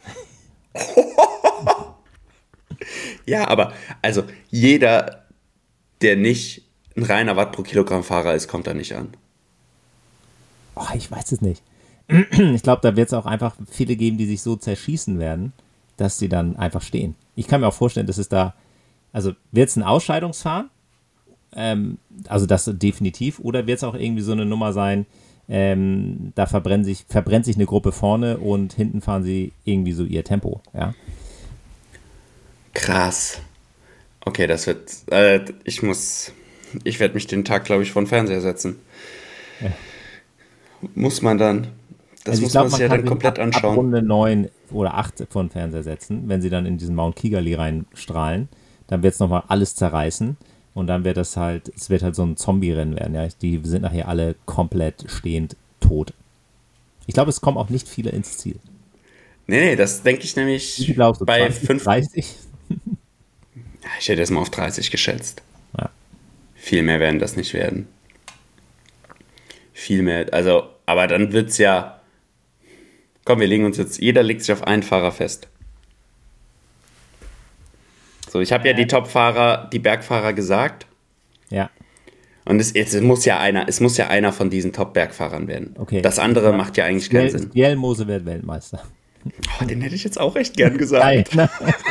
Speaker 1: Ja, aber also jeder, der nicht ein reiner Watt pro Kilogramm Fahrer ist, kommt da nicht an.
Speaker 2: Oh, ich weiß es nicht. Ich glaube, da wird es auch einfach viele geben, die sich so zerschießen werden, dass sie dann einfach stehen. Ich kann mir auch vorstellen, dass es da, also wird es ein Ausscheidungsfahren Ähm, also das definitiv. Oder wird es auch irgendwie so eine Nummer sein, ähm, da verbrennt sich, verbrennt sich eine Gruppe vorne und hinten fahren sie irgendwie so ihr Tempo, ja.
Speaker 1: Krass. Okay, das wird, äh, ich muss, ich werde mich den Tag, glaube ich, vor den Fernseher setzen.
Speaker 2: Ja.
Speaker 1: Muss man dann. Das
Speaker 2: also
Speaker 1: muss
Speaker 2: glaub,
Speaker 1: man sich ja dann komplett
Speaker 2: ab,
Speaker 1: anschauen.
Speaker 2: Ab Runde neun oder acht vor den Fernseher setzen, wenn sie dann in diesen Mount Kigali reinstrahlen, dann wird es nochmal alles zerreißen und dann wird das halt, es wird halt so ein Zombie-Rennen werden, ja. Die sind nachher alle komplett stehend tot. Ich glaube, es kommen auch nicht viele ins Ziel.
Speaker 1: Nee, nee, das denke ich nämlich
Speaker 2: Wie glaubst du,
Speaker 1: bei
Speaker 2: zwanzig,
Speaker 1: fünf.
Speaker 2: dreißig?
Speaker 1: Ich hätte es mal auf dreißig geschätzt.
Speaker 2: Ja.
Speaker 1: Viel mehr werden das nicht werden. Viel mehr, also, aber dann wird es ja. Komm, wir legen uns jetzt, jeder legt sich auf einen Fahrer fest. So, ich habe ja die Top-Fahrer, die Bergfahrer gesagt.
Speaker 2: Ja.
Speaker 1: Und es, es muss ja einer, es muss ja einer von diesen Top-Bergfahrern werden.
Speaker 2: Okay.
Speaker 1: Das andere macht ja eigentlich keinen Sinn.
Speaker 2: Bjelmose wird Weltmeister.
Speaker 1: Oh, den hätte ich jetzt auch echt gern gesagt.
Speaker 2: Geil, ne?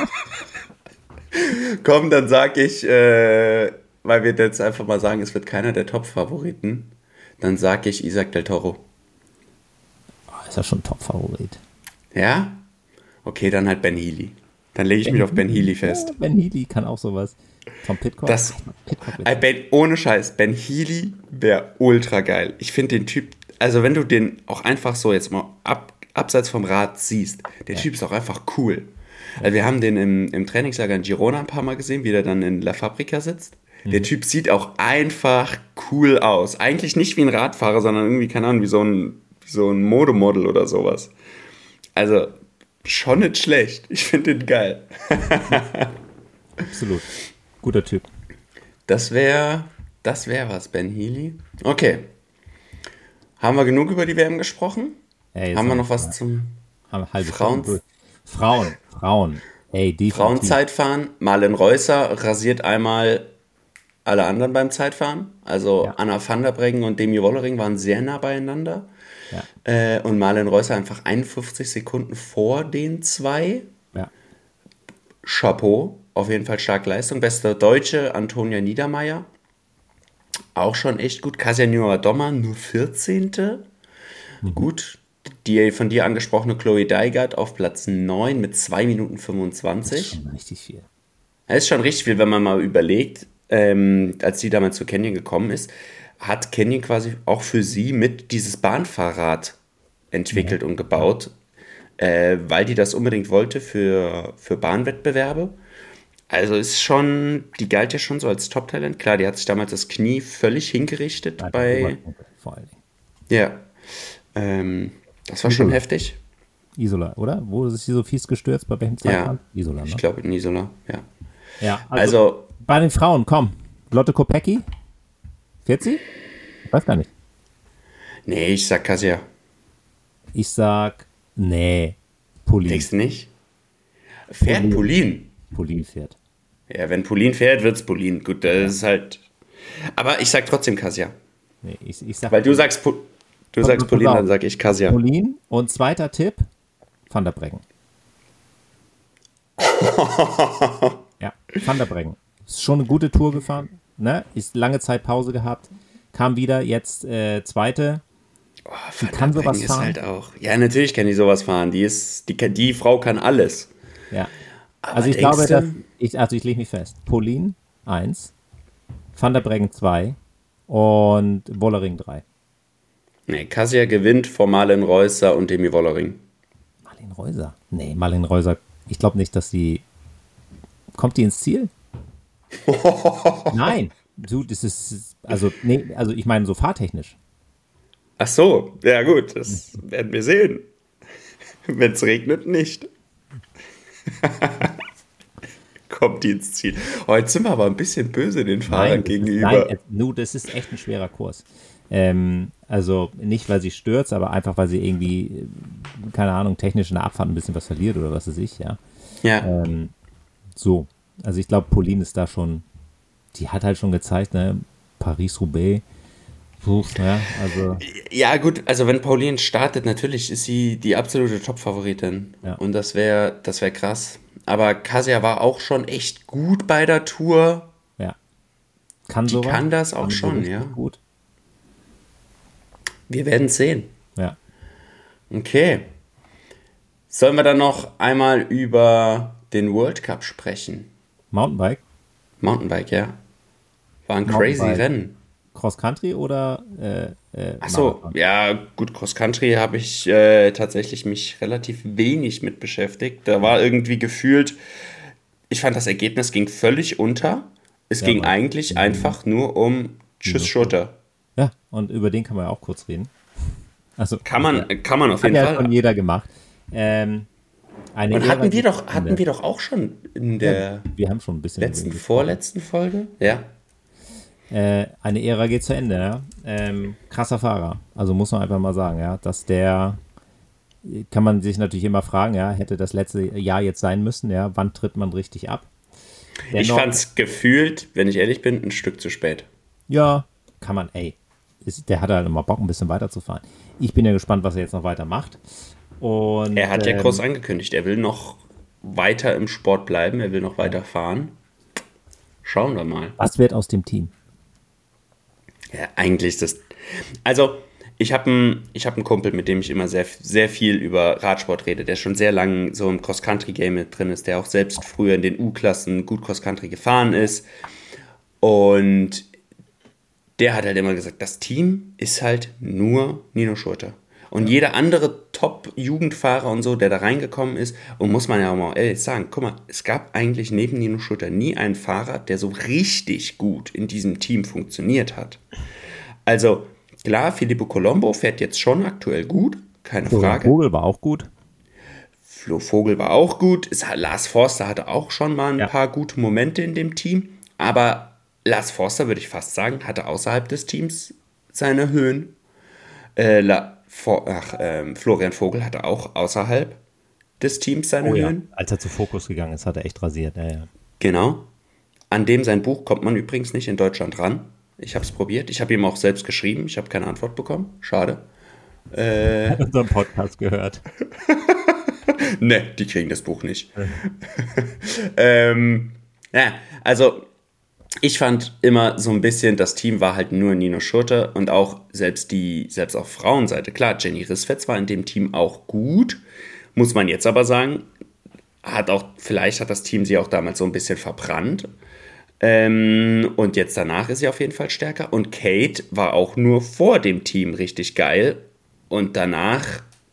Speaker 1: Komm, dann sag ich, äh, weil wir jetzt einfach mal sagen, es wird keiner der Top-Favoriten, dann sag ich Isaac Del Toro.
Speaker 2: Oh, ist ja schon Top-Favorit.
Speaker 1: Ja? Okay, dann halt Ben Healy. Dann lege ich ben mich auf Ben Healy fest.
Speaker 2: Ja, Ben Healy kann auch sowas. Tom Pitcock.
Speaker 1: Das,
Speaker 2: Pitcock
Speaker 1: äh, ben, ohne Scheiß, Ben Healy wäre ultra geil. Ich finde den Typ, also wenn du den auch einfach so jetzt mal ab, abseits vom Rad siehst, der ja. Typ ist auch einfach cool. Also wir haben den im, im Trainingslager in Girona ein paar Mal gesehen, wie der dann in La Fabrica sitzt. Mhm. Der Typ sieht auch einfach cool aus. Eigentlich nicht wie ein Radfahrer, sondern irgendwie, keine Ahnung, wie so ein, wie so ein Modemodel oder sowas. Also schon nicht schlecht. Ich finde den geil.
Speaker 2: Absolut. Guter Typ.
Speaker 1: Das wäre das wär was, Ben Healy. Okay. Haben wir genug über die W M gesprochen?
Speaker 2: Ja,
Speaker 1: haben wir noch was zum
Speaker 2: Frauen? Frauen, Frauen. Ey, definitiv.
Speaker 1: Frauenzeitfahren. Marlen Reusser rasiert einmal alle anderen beim Zeitfahren. Also ja. Anna van der Breggen und Demi Wollering waren sehr nah beieinander. Ja. Äh, und Marlen Reusser einfach einundfünfzig Sekunden vor den zwei.
Speaker 2: Ja.
Speaker 1: Chapeau. Auf jeden Fall starke Leistung. Beste Deutsche, Antonia Niedermeyer. Auch schon echt gut. Kasia Nieuwer-Dommer, nur vierzehnte Mhm. Gut. Die von dir angesprochene Chloe Deigert auf Platz neun mit zwei Minuten fünfundzwanzig.
Speaker 2: Das ist schon richtig viel.
Speaker 1: Das ist schon richtig viel, wenn man mal überlegt, ähm, als sie damals zu Canyon gekommen ist, hat Canyon quasi auch für sie mit dieses Bahnfahrrad entwickelt ja. und gebaut, äh, weil die das unbedingt wollte für, für Bahnwettbewerbe. Also ist schon, die galt ja schon so als Top-Talent. Klar, die hat sich damals das Knie völlig hingerichtet ja, bei...
Speaker 2: Vor allen Dingen.
Speaker 1: Ja, ähm, das war
Speaker 2: Isola.
Speaker 1: schon heftig.
Speaker 2: Isola, oder? Wo ist sie so fies gestürzt? Bei welchem Zeitfahren?
Speaker 1: Ja,
Speaker 2: Isola, ne?
Speaker 1: Ich glaube in Isola, ja.
Speaker 2: Ja, also, also bei den Frauen, komm. Lotte Kopecky? Fährt sie? Ich weiß gar nicht.
Speaker 1: Nee, ich sag Kasia.
Speaker 2: Ich sag, nee, Polin.
Speaker 1: Denkst du nicht? Fährt Polin? Polin,
Speaker 2: Polin fährt.
Speaker 1: Ja, wenn Polin fährt, wird's Polin. Gut, das ja. ist halt... Aber ich sag trotzdem Kasia.
Speaker 2: Nee, ich, ich sag...
Speaker 1: Weil du sagst... Po- Du sagst Polin, dann sag ich Kasia.
Speaker 2: Polin und zweiter Tipp, Van der Breggen. ja, Van der Breggen. Ist schon eine gute Tour gefahren, ne? Ist lange Zeit Pause gehabt, kam wieder, jetzt äh, zweite.
Speaker 1: Oh,
Speaker 2: die kann sowas
Speaker 1: ist
Speaker 2: fahren.
Speaker 1: Halt auch. Ja, natürlich kann die sowas fahren. Die, ist, die, die Frau kann alles.
Speaker 2: Ja. Aber also ich glaube, dass ich, also ich lege mich fest. Polin eins, Van der Breggen zwei und Wollering drei.
Speaker 1: Nee, Kasia gewinnt vor Marlen Reusser und Demi Wollering.
Speaker 2: Marlen Reusser? Nee, Marlen Reusser, ich glaube nicht, dass sie... Kommt die ins Ziel? Nein. Du, das ist... Also, nee, also ich meine so fahrtechnisch.
Speaker 1: Ach so, ja gut, das werden wir sehen. Wenn es regnet, nicht. Kommt die ins Ziel. Heute sind wir aber ein bisschen böse den Fahrern nein, gegenüber.
Speaker 2: Ist, nein, nu, das ist echt ein schwerer Kurs. Ähm, also nicht, weil sie stürzt, aber einfach, weil sie irgendwie, keine Ahnung, technisch in der Abfahrt ein bisschen was verliert oder was weiß ich, ja.
Speaker 1: Ja.
Speaker 2: Ähm, so, also ich glaube, Polin ist da schon, die hat halt schon gezeigt, ne, Paris-Roubaix, puh, ja, also.
Speaker 1: Ja gut, also wenn Pauline startet, natürlich ist sie die absolute Top-Favoritin ja. und das wäre das wäre krass. Aber Kasia war auch schon echt gut bei der Tour.
Speaker 2: Ja. kann
Speaker 1: die
Speaker 2: sowas.
Speaker 1: kann das auch
Speaker 2: Kann so
Speaker 1: schon,
Speaker 2: richtig
Speaker 1: ja.
Speaker 2: Gut.
Speaker 1: Wir werden es sehen.
Speaker 2: Ja.
Speaker 1: Okay. Sollen wir dann noch einmal über den World Cup sprechen?
Speaker 2: Mountainbike?
Speaker 1: Mountainbike, ja. War ein crazy
Speaker 2: Mountainbike.
Speaker 1: Rennen.
Speaker 2: Cross Country oder äh, äh,
Speaker 1: Ach so,
Speaker 2: Marathon?
Speaker 1: ja, gut, Cross Country habe ich äh, tatsächlich mich relativ wenig mit beschäftigt. Da war irgendwie gefühlt, ich fand das Ergebnis ging völlig unter. Es
Speaker 2: Ja,
Speaker 1: ging
Speaker 2: aber-
Speaker 1: eigentlich einfach nur um Tschüss Schurter.
Speaker 2: Ja, und über den kann man ja auch kurz reden. Also,
Speaker 1: Kann man, kann man auf
Speaker 2: hat
Speaker 1: jeden
Speaker 2: ja
Speaker 1: Fall.
Speaker 2: schon jeder gemacht. Ähm, eine
Speaker 1: Und
Speaker 2: Ära
Speaker 1: hatten wir
Speaker 2: geht
Speaker 1: doch,
Speaker 2: zu
Speaker 1: hatten
Speaker 2: Ende.
Speaker 1: wir doch auch schon in der
Speaker 2: Ja, wir haben schon ein bisschen
Speaker 1: letzten,
Speaker 2: über ihn
Speaker 1: vorletzten Folge? Ja.
Speaker 2: Äh, eine Ära geht zu Ende, ja. Ähm, krasser Fahrer. Also muss man einfach mal sagen, ja, dass der, kann man sich natürlich immer fragen, ja, hätte das letzte Jahr jetzt sein müssen, ja, wann tritt man richtig ab?
Speaker 1: Ich
Speaker 2: Dennoch-
Speaker 1: fand es gefühlt, wenn ich ehrlich bin, ein Stück zu spät.
Speaker 2: Ja, kann man, ey. Ist, der hat halt immer Bock, ein bisschen weiterzufahren. Ich bin ja gespannt, was er jetzt noch weiter macht. Und,
Speaker 1: Er hat ja
Speaker 2: ähm,
Speaker 1: groß angekündigt, er will noch weiter im Sport bleiben, er will noch weiter fahren. Schauen wir mal.
Speaker 2: was wird aus dem Team?
Speaker 1: Ja, eigentlich ist das. Also, ich habe einen hab einen Kumpel, mit dem ich immer sehr, sehr viel über Radsport rede, der schon sehr lange so im Cross-Country-Game mit drin ist, der auch selbst früher in den U-Klassen gut Cross-Country gefahren ist. Und der hat halt immer gesagt, das Team ist halt nur Nino Schurter. Und jeder andere Top-Jugendfahrer und so, der da reingekommen ist, und muss man ja auch mal ehrlich sagen, guck mal, es gab eigentlich neben Nino Schurter nie einen Fahrer, der so richtig gut in diesem Team funktioniert hat. Also, klar, Filippo Colombo fährt jetzt schon aktuell gut, keine
Speaker 2: Florian
Speaker 1: Frage.
Speaker 2: Vogel war auch gut.
Speaker 1: Flo Vogel war auch gut. Es hat, Lars Forster hatte auch schon mal ein
Speaker 2: Ja.
Speaker 1: paar gute Momente in dem Team. Aber Lars Forster, würde ich fast sagen, hatte außerhalb des Teams seine Höhen. Äh, La, For, ach, ähm, Florian Vogel hatte auch außerhalb des Teams seine
Speaker 2: Oh ja,
Speaker 1: Höhen.
Speaker 2: als er zu Fokus gegangen ist, hat er echt rasiert. Ja, ja.
Speaker 1: Genau. An dem sein Buch kommt man übrigens nicht in Deutschland ran. Ich habe es probiert. Ich habe ihm auch selbst geschrieben. Ich habe keine Antwort bekommen. Schade. Äh,
Speaker 2: Hat unseren Podcast gehört.
Speaker 1: Ne, die kriegen das Buch nicht. ähm, ja, also ich fand immer so ein bisschen, das Team war halt nur Nino Schurter und auch selbst die, selbst auf Frauenseite. Klar, Jenny Rissfetz war in dem Team auch gut, muss man jetzt aber sagen, hat auch, vielleicht hat das Team sie auch damals so ein bisschen verbrannt. Ähm, und jetzt danach ist sie auf jeden Fall stärker. Und Kate war auch nur vor dem Team richtig geil. Und danach,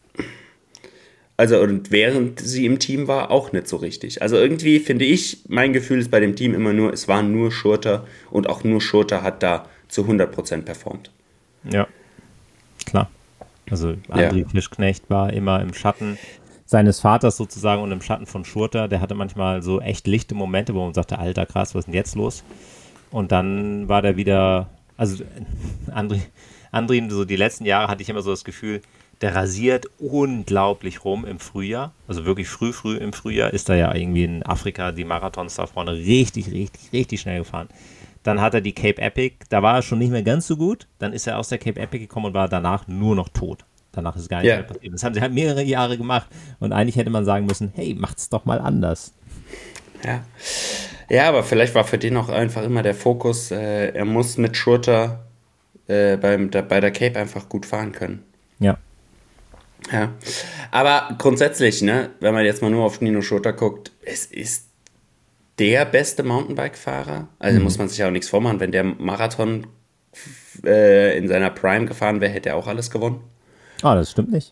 Speaker 1: also und während sie im Team war, auch nicht so richtig. Also irgendwie finde ich, mein Gefühl ist bei dem Team immer nur, es war nur Schurter und auch nur Schurter hat da zu hundert Prozent performt.
Speaker 2: Ja, klar. Also André
Speaker 1: Ja.
Speaker 2: Fischknecht war immer im Schatten seines Vaters sozusagen und im Schatten von Schurter. Der hatte manchmal so echt lichte Momente, wo man sagte, alter krass, was ist denn jetzt los? Und dann war der wieder, also André, André, so die letzten Jahre hatte ich immer so das Gefühl, der rasiert unglaublich rum im Frühjahr. Also wirklich früh, früh im Frühjahr ist er ja irgendwie in Afrika die Marathons da vorne richtig, richtig, richtig schnell gefahren. Dann hat er die Cape Epic, da war er schon nicht mehr ganz so gut. Dann ist er aus der Cape Epic gekommen und war danach nur noch tot. Danach ist gar nichts
Speaker 1: Ja.
Speaker 2: mehr passiert. Das haben sie halt mehrere Jahre gemacht. Und eigentlich hätte man sagen müssen, hey, macht's doch mal anders.
Speaker 1: Ja. Ja, aber vielleicht war für den auch einfach immer der Fokus, äh, er muss mit Schurter äh, beim, da, bei der Cape einfach gut fahren können.
Speaker 2: Ja.
Speaker 1: Ja, aber grundsätzlich, ne, wenn man jetzt mal nur auf Nino Schurter guckt, es ist der beste Mountainbike-Fahrer. Also
Speaker 2: Mhm.
Speaker 1: muss man sich auch nichts vormachen. Wenn der Marathon äh, in seiner Prime gefahren wäre, hätte er auch alles gewonnen.
Speaker 2: Ah, das stimmt nicht.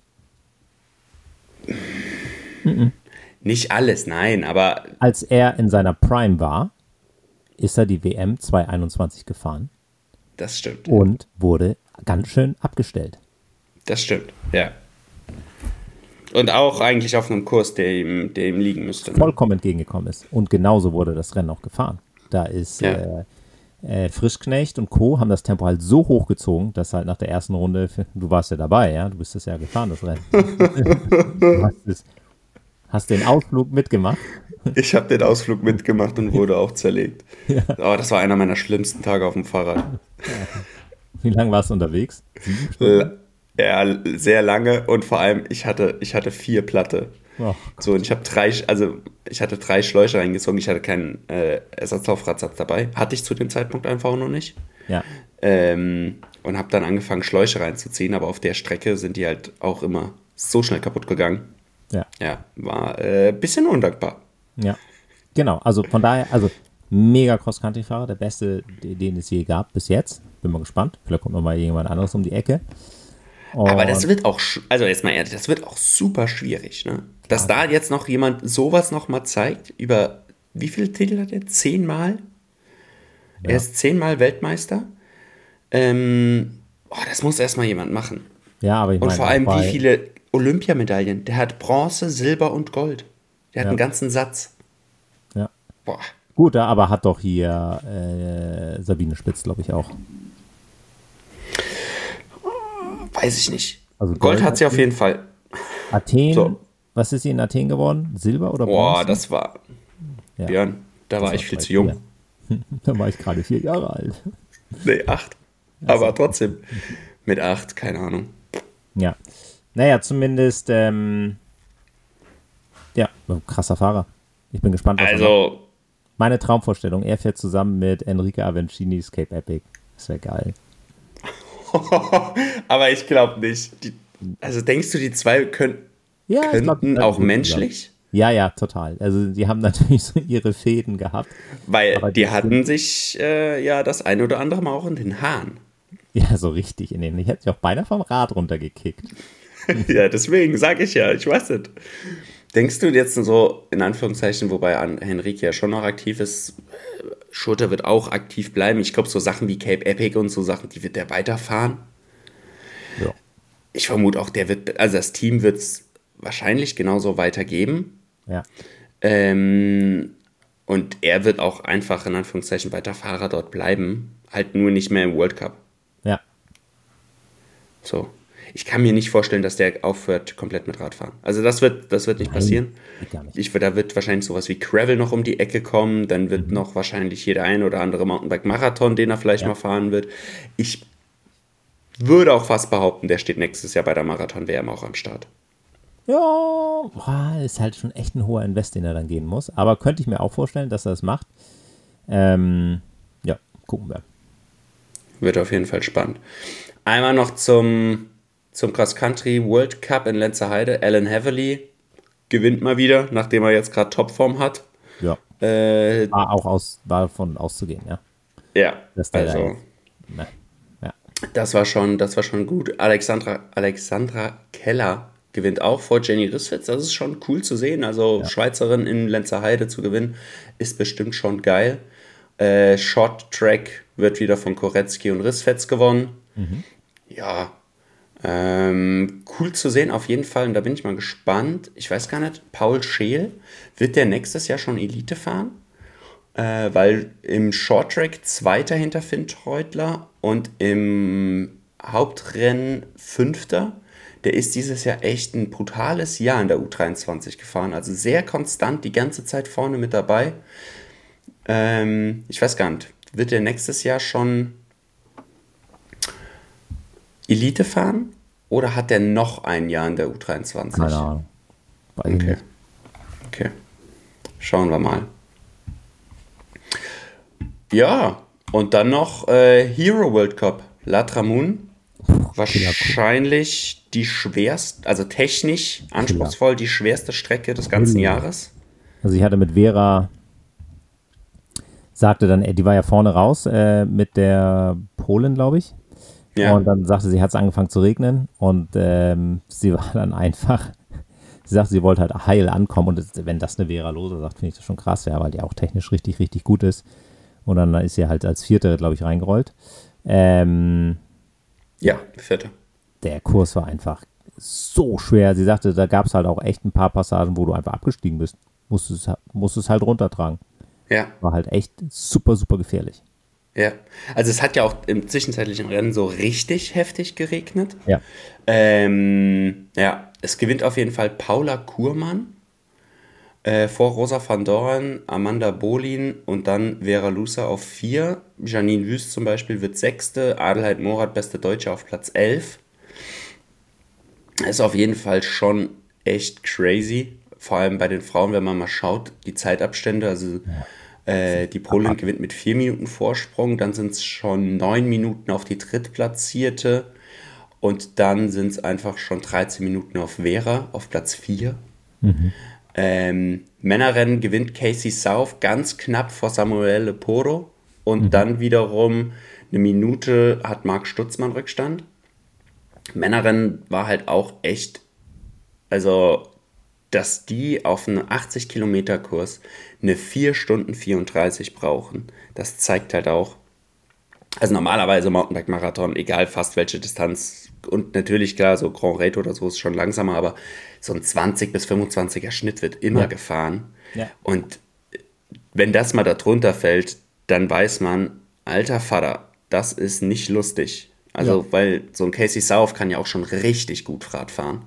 Speaker 1: Nicht alles, nein, aber
Speaker 2: Als er in seiner Prime war, ist er die W M zwanzig einundzwanzig gefahren
Speaker 1: das stimmt.
Speaker 2: und wurde ganz schön abgestellt.
Speaker 1: Das stimmt, ja. Und auch eigentlich auf einem Kurs, der ihm, der ihm liegen müsste. Ne?
Speaker 2: Vollkommen entgegengekommen ist. Und genauso wurde das Rennen auch gefahren. Da ist
Speaker 1: Ja.
Speaker 2: äh, äh, Frischknecht und Co. haben das Tempo halt so hochgezogen, dass halt nach der ersten Runde, du warst ja dabei, ja, du bist das ja gefahren, das Rennen. Du hast, es, hast den Ausflug mitgemacht.
Speaker 1: Ich habe den Ausflug mitgemacht und wurde auch zerlegt. Aber das war einer meiner schlimmsten Tage auf dem Fahrrad.
Speaker 2: Wie lange warst du unterwegs? Sieben Stunden?
Speaker 1: L- Ja, sehr lange und vor allem, ich hatte, ich hatte vier Platte.
Speaker 2: Oh,
Speaker 1: so, und ich habe drei, also ich hatte drei Schläuche reingezogen, ich hatte keinen äh, Ersatzlaufradsatz dabei. Hatte ich zu dem Zeitpunkt einfach auch noch nicht.
Speaker 2: Ja.
Speaker 1: Ähm, und habe dann angefangen, Schläuche reinzuziehen, aber auf der Strecke sind die halt auch immer so schnell kaputt gegangen.
Speaker 2: Ja.
Speaker 1: Ja, war ein äh, bisschen undankbar.
Speaker 2: Ja. Genau, also von daher, also mega Cross-Country-Fahrer, der beste, den es je gab bis jetzt. Bin mal gespannt. Vielleicht kommt noch mal jemand anderes um die Ecke. Und
Speaker 1: aber das wird auch, also jetzt mal ehrlich, das wird auch super schwierig, ne? Dass da jetzt noch jemand sowas noch mal zeigt, über wie viele Titel hat er? Zehnmal?
Speaker 2: Ja.
Speaker 1: Er ist zehnmal Weltmeister. Ähm, oh, das muss erstmal jemand machen.
Speaker 2: Ja, aber ich
Speaker 1: Und
Speaker 2: meine,
Speaker 1: vor allem,
Speaker 2: bei,
Speaker 1: wie viele Olympiamedaillen. Der hat Bronze, Silber und Gold. Der hat
Speaker 2: Ja.
Speaker 1: einen ganzen Satz.
Speaker 2: Ja.
Speaker 1: Boah.
Speaker 2: Gut, aber hat doch hier äh, Sabine Spitz, glaube ich, auch.
Speaker 1: Weiß ich nicht.
Speaker 2: Also
Speaker 1: Gold,
Speaker 2: Gold
Speaker 1: hat sie
Speaker 2: hat
Speaker 1: auf
Speaker 2: sie.
Speaker 1: jeden Fall.
Speaker 2: Athen,
Speaker 1: So.
Speaker 2: was ist sie in Athen geworden? Silber oder Bronze?
Speaker 1: Boah, das war.
Speaker 2: Ja.
Speaker 1: Björn, da war
Speaker 2: Das
Speaker 1: ich viel
Speaker 2: bei
Speaker 1: zu jung.
Speaker 2: vier. Da war ich gerade vier Jahre alt.
Speaker 1: Nee, acht. Aber trotzdem. Mit acht, keine Ahnung.
Speaker 2: Ja. Naja, zumindest, ähm, ja, krasser Fahrer. Ich bin gespannt, was er macht.
Speaker 1: Also,
Speaker 2: Meine Traumvorstellung, er fährt zusammen mit Enrique Avencini's Cape Epic. Das wäre geil.
Speaker 1: aber ich glaube nicht. Die, also denkst du, die zwei können,
Speaker 2: Ja, ich glaub,
Speaker 1: könnten
Speaker 2: das
Speaker 1: auch
Speaker 2: wird
Speaker 1: menschlich?
Speaker 2: Ja, ja, total. Also die haben natürlich so ihre Fäden gehabt.
Speaker 1: Weil
Speaker 2: Aber
Speaker 1: die,
Speaker 2: die
Speaker 1: hatten sich äh, ja das ein oder andere Mal auch in den Haaren.
Speaker 2: Ja, so richtig in den. Ich hätte sich auch beinahe vom Rad runtergekickt.
Speaker 1: Ja, deswegen sage ich ja, ich weiß nicht. Denkst du jetzt so, in Anführungszeichen, wobei an Henrique ja schon noch aktiv ist, Schurter wird auch aktiv bleiben. Ich glaube, so Sachen wie Cape Epic und so Sachen, die wird der weiterfahren.
Speaker 2: Ja.
Speaker 1: Ich vermute auch, der wird, also das Team wird es wahrscheinlich genauso weitergeben.
Speaker 2: Ja.
Speaker 1: Ähm, und er wird auch einfach in Anführungszeichen weiter Fahrer dort bleiben. Halt nur nicht mehr im World Cup.
Speaker 2: Ja.
Speaker 1: So. Ich kann mir nicht vorstellen, dass der aufhört komplett mit Radfahren. Also das wird, das wird nicht
Speaker 2: Nein,
Speaker 1: passieren.
Speaker 2: geht gar nicht.
Speaker 1: Ich, da wird wahrscheinlich sowas wie Gravel noch um die Ecke kommen. Dann wird noch wahrscheinlich hier der ein oder andere Mountainbike-Marathon, den er vielleicht
Speaker 2: Ja.
Speaker 1: mal fahren wird. Ich würde auch fast behaupten, der steht nächstes Jahr bei der Marathon-W M auch am Start.
Speaker 2: Ja, boah, ist halt schon echt ein hoher Invest, den er dann gehen muss. Aber könnte ich mir auch vorstellen, dass er das macht. Ähm, ja, gucken wir.
Speaker 1: Wird auf jeden Fall spannend. Einmal noch zum, zum Cross-Country World Cup in Lenzerheide. Alan Heverly gewinnt mal wieder, nachdem er jetzt gerade Topform hat.
Speaker 2: Ja.
Speaker 1: Äh,
Speaker 2: War auch aus, war davon auszugehen, ja.
Speaker 1: ja,
Speaker 2: Dass der da
Speaker 1: also
Speaker 2: jetzt- Ne. Ja.
Speaker 1: das war schon, das war schon gut. Alexandra, Alexandra Keller gewinnt auch vor Jenny Risswitz. Das ist schon cool zu sehen. Also Schweizerin in Lenzerheide zu gewinnen, ist bestimmt schon geil. Äh, Short Track wird wieder von Koretzky und Risswitz gewonnen. Ja, ähm, cool zu sehen auf jeden Fall. Und da bin ich mal gespannt. Ich weiß gar nicht, Paul Scheel, wird der nächstes Jahr schon Elite fahren? Äh, weil im Short Track Zweiter hinter Finn Treutler und im Hauptrennen Fünfter. Der ist dieses Jahr echt ein brutales Jahr in der U dreiundzwanzig gefahren. Also sehr konstant, die ganze Zeit vorne mit dabei. Ähm, ich weiß gar nicht, wird der nächstes Jahr schon Elite fahren? Oder hat der noch ein Jahr in der U dreiundzwanzig?
Speaker 2: Keine Ahnung. Weiß ich
Speaker 1: Okay.
Speaker 2: nicht.
Speaker 1: Okay. Schauen wir mal. Ja, und dann noch äh, Hero World Cup. La Tramun. Wahrscheinlich die schwerste, also technisch anspruchsvoll, die schwerste Strecke des ganzen
Speaker 2: Killer.
Speaker 1: Jahres.
Speaker 2: Also ich hatte mit Vera, sagte dann, äh, die war ja vorne raus äh, mit der Polin, glaube ich.
Speaker 1: Ja.
Speaker 2: Und dann sagte sie, hat es angefangen zu regnen und ähm, sie war dann einfach, sie sagte, sie wollte halt heil ankommen und das, wenn das eine Vera Lose sagt, finde ich das schon krass, ja, weil die auch technisch richtig, richtig gut ist. Und dann ist sie halt als Vierte, glaube ich, reingerollt. Ähm,
Speaker 1: Ja, vierte.
Speaker 2: der Kurs war einfach so schwer. Sie sagte, da gab es halt auch echt ein paar Passagen, wo du einfach abgestiegen bist. Musstest, musstest halt runtertragen.
Speaker 1: Ja,
Speaker 2: War halt echt super, super gefährlich.
Speaker 1: ja. Also es hat ja auch im zwischenzeitlichen Rennen so richtig heftig geregnet.
Speaker 2: Ja.
Speaker 1: Ähm, ja, es gewinnt auf jeden Fall Paula Kurmann äh, vor Rosa van Doren, Amanda Bolin und dann Vera Lusa auf vier. Janine Wüst zum Beispiel wird Sechste, Adelheid Morath, beste Deutsche, auf Platz elf. Ist auf jeden Fall schon echt crazy. vor allem bei den Frauen, wenn man mal schaut, die Zeitabstände, also ja. äh, die Polin gewinnt mit vier Minuten Vorsprung, dann sind es schon neun Minuten auf die Drittplatzierte und dann sind es einfach schon dreizehn Minuten auf Vera, auf Platz vier. Mhm. Ähm, Männerrennen gewinnt Casey South ganz knapp vor Samuele Poro und mhm. dann wiederum eine Minute hat Marc Stutzmann Rückstand. Männerrennen war halt auch echt, also dass die auf einen achtzig Kilometer Kurs eine vier Stunden vierunddreißig brauchen, das zeigt halt auch, also normalerweise Mountainbike-Marathon, egal fast welche Distanz und natürlich klar, so Grand Raid oder so ist schon langsamer, aber so ein zwanzig bis fünfundzwanziger Schnitt wird immer ja. gefahren ja. und wenn das mal da drunter fällt, dann weiß man, alter Vater, das ist nicht lustig. Also, ja. weil so ein Casey South kann ja auch schon richtig gut Rad fahren.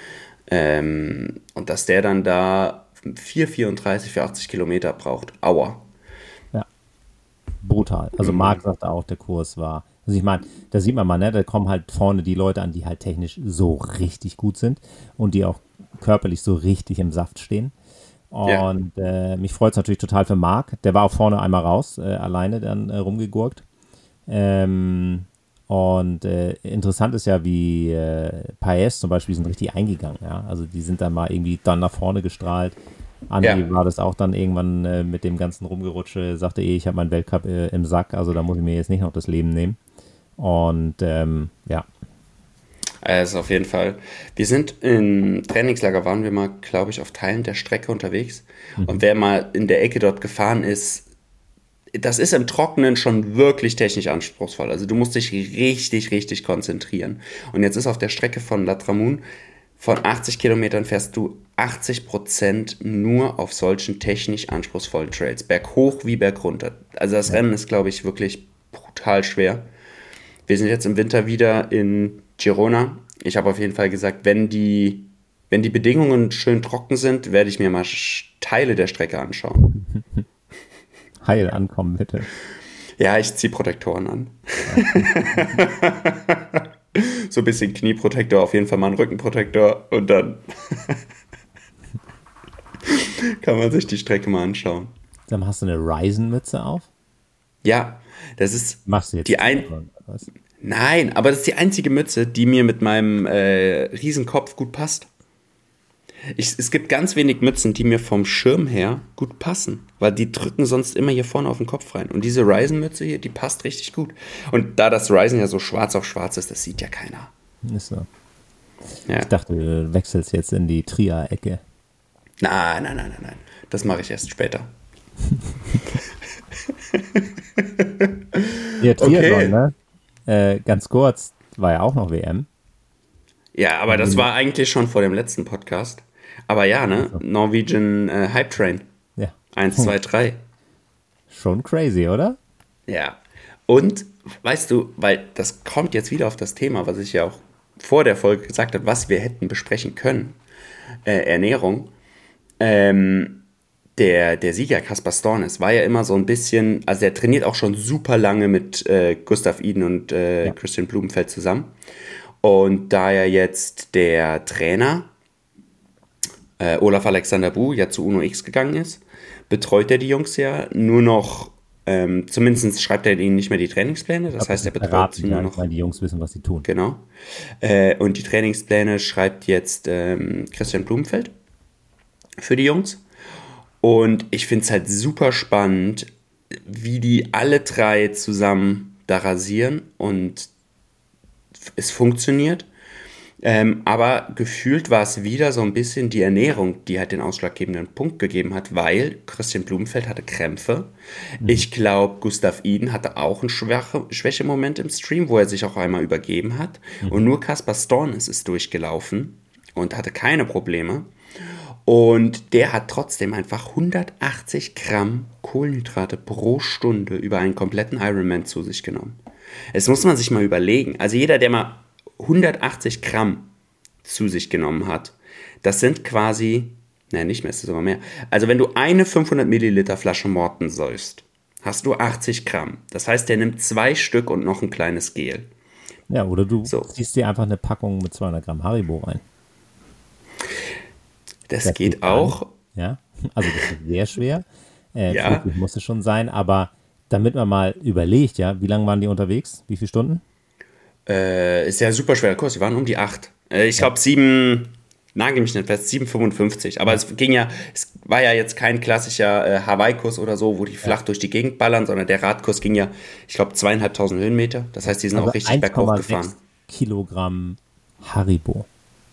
Speaker 1: Ähm, und dass der dann da vier vierunddreißig für achtzig Kilometer braucht. Aua.
Speaker 2: Ja, brutal. Also mhm. Marc sagte auch, der Kurs war, also ich meine, da sieht man mal, ne, da kommen halt vorne die Leute an, die halt technisch so richtig gut sind und die auch körperlich so richtig im Saft stehen. Und ja. äh, mich freut es natürlich total für Marc. Der war auch vorne einmal raus, äh, alleine dann äh, rumgegurkt. Ähm, Und äh, interessant ist ja, wie äh, Paes zum Beispiel sind richtig eingegangen. Ja? Also die sind dann mal irgendwie dann nach vorne gestrahlt. Andi ja. war das auch dann irgendwann äh, mit dem ganzen Rumgerutsche, sagte eh, ich habe meinen Weltcup äh, im Sack, also da muss ich mir jetzt nicht noch das Leben nehmen. Und ähm, ja.
Speaker 1: Also auf jeden Fall. Wir sind im Trainingslager, waren wir mal, glaube ich, auf Teilen der Strecke unterwegs. Mhm. Und wer mal in der Ecke dort gefahren ist, das ist im Trockenen schon wirklich technisch anspruchsvoll. Also du musst dich richtig, richtig konzentrieren. Und jetzt ist auf der Strecke von La Tramun, von achtzig Kilometern fährst du achtzig Prozent nur auf solchen technisch anspruchsvollen Trails. Berghoch wie bergunter. Also das ja. Rennen ist, glaube ich, wirklich brutal schwer. Wir sind jetzt im Winter wieder in Girona. Ich habe auf jeden Fall gesagt, wenn die, wenn die Bedingungen schön trocken sind, werde ich mir mal Teile der Strecke anschauen.
Speaker 2: Heil ankommen, bitte.
Speaker 1: Ja, ich ziehe Protektoren an. So ein bisschen Knieprotektor, auf jeden Fall mal einen Rückenprotektor und dann kann man sich die Strecke mal anschauen.
Speaker 2: Dann hast du eine Ryzen-Mütze auf?
Speaker 1: Ja, das ist
Speaker 2: Machst du jetzt
Speaker 1: die ein... Was? Nein, aber das ist die einzige Mütze, die mir mit meinem äh, Riesenkopf gut passt. Ich, es gibt ganz wenig Mützen, die mir vom Schirm her gut passen, weil die drücken sonst immer hier vorne auf den Kopf rein. Und diese Ryzen-Mütze hier, die passt richtig gut. Und da das Ryzen ja so schwarz auf schwarz ist, das sieht ja keiner.
Speaker 2: Ist so. Ja. Ich dachte, du wechselst jetzt in die Trier-Ecke.
Speaker 1: Nein, nein, nein, nein, nein. Das mache ich erst später.
Speaker 2: Ja, Triathlon, okay. ne? Äh, ganz kurz, war ja auch noch W M.
Speaker 1: Ja, aber das war eigentlich schon vor dem letzten Podcast. Aber ja, ne? Also. Norwegian äh, Hype Train.
Speaker 2: Ja.
Speaker 1: Eins, zwei, drei.
Speaker 2: Schon crazy, oder?
Speaker 1: Ja. Und, weißt du, weil das kommt jetzt wieder auf das Thema, was ich ja auch vor der Folge gesagt habe, was wir hätten besprechen können. Äh, Ernährung. Ähm, der, der Sieger, Kaspar Stornes, war ja immer so ein bisschen, also der trainiert auch schon super lange mit äh, Gustav Iden und äh, ja. Christian Blumenfeld zusammen. Und da ja jetzt der Trainer äh, Olaf Alexander Bu ja zu Uno X gegangen ist, betreut er die Jungs ja nur noch, ähm, zumindest schreibt er ihnen nicht mehr die Trainingspläne, das heißt, er betreut sie nur noch.
Speaker 2: Weil die Jungs wissen, was sie tun.
Speaker 1: Genau. Äh, und die Trainingspläne schreibt jetzt ähm, Christian Blumenfeld für die Jungs. Und ich finde es halt super spannend, wie die alle drei zusammen da rasieren und es funktioniert. Ähm, aber gefühlt war es wieder so ein bisschen die Ernährung, die halt den ausschlaggebenden Punkt gegeben hat, weil Christian Blumenfeld hatte Krämpfe. Mhm. Ich glaube, Gustav Iden hatte auch einen Schwäche, Schwächemoment im Stream, wo er sich auch einmal übergeben hat. Mhm. Und nur Kaspar Stornes ist durchgelaufen und hatte keine Probleme. Und der hat trotzdem einfach hundertachtzig Gramm Kohlenhydrate pro Stunde über einen kompletten Ironman zu sich genommen. Das muss man sich mal überlegen. Also jeder, der mal hundertachtzig Gramm zu sich genommen hat, das sind quasi, naja, nicht mehr, es ist sogar mehr. Also wenn du eine fünfhundert Milliliter Flasche Morten säufst, hast du achtzig Gramm. Das heißt, der nimmt zwei Stück und noch ein kleines Gel.
Speaker 2: Ja, oder du so. ziehst dir einfach eine Packung mit zweihundert Gramm Haribo rein.
Speaker 1: Das, das geht, geht auch.
Speaker 2: Ja, also das ist sehr schwer. Äh,
Speaker 1: ja.
Speaker 2: Muss es schon sein, aber damit man mal überlegt, ja, wie lange waren die unterwegs? Wie viele Stunden?
Speaker 1: Äh, ist ja super schwerer Kurs. Die waren um die acht. Äh, ich glaube sieben, nagel mich nicht fest, sieben Komma fünfundfünfzig. Aber ja. es ging ja, es war ja jetzt kein klassischer äh, Hawaii-Kurs oder so, wo die flach ja. durch die Gegend ballern, sondern der Radkurs ging ja, ich glaube, zweieinhalbtausend Höhenmeter. Das heißt, die sind also auch richtig bergauf gefahren.
Speaker 2: Kilogramm Haribo.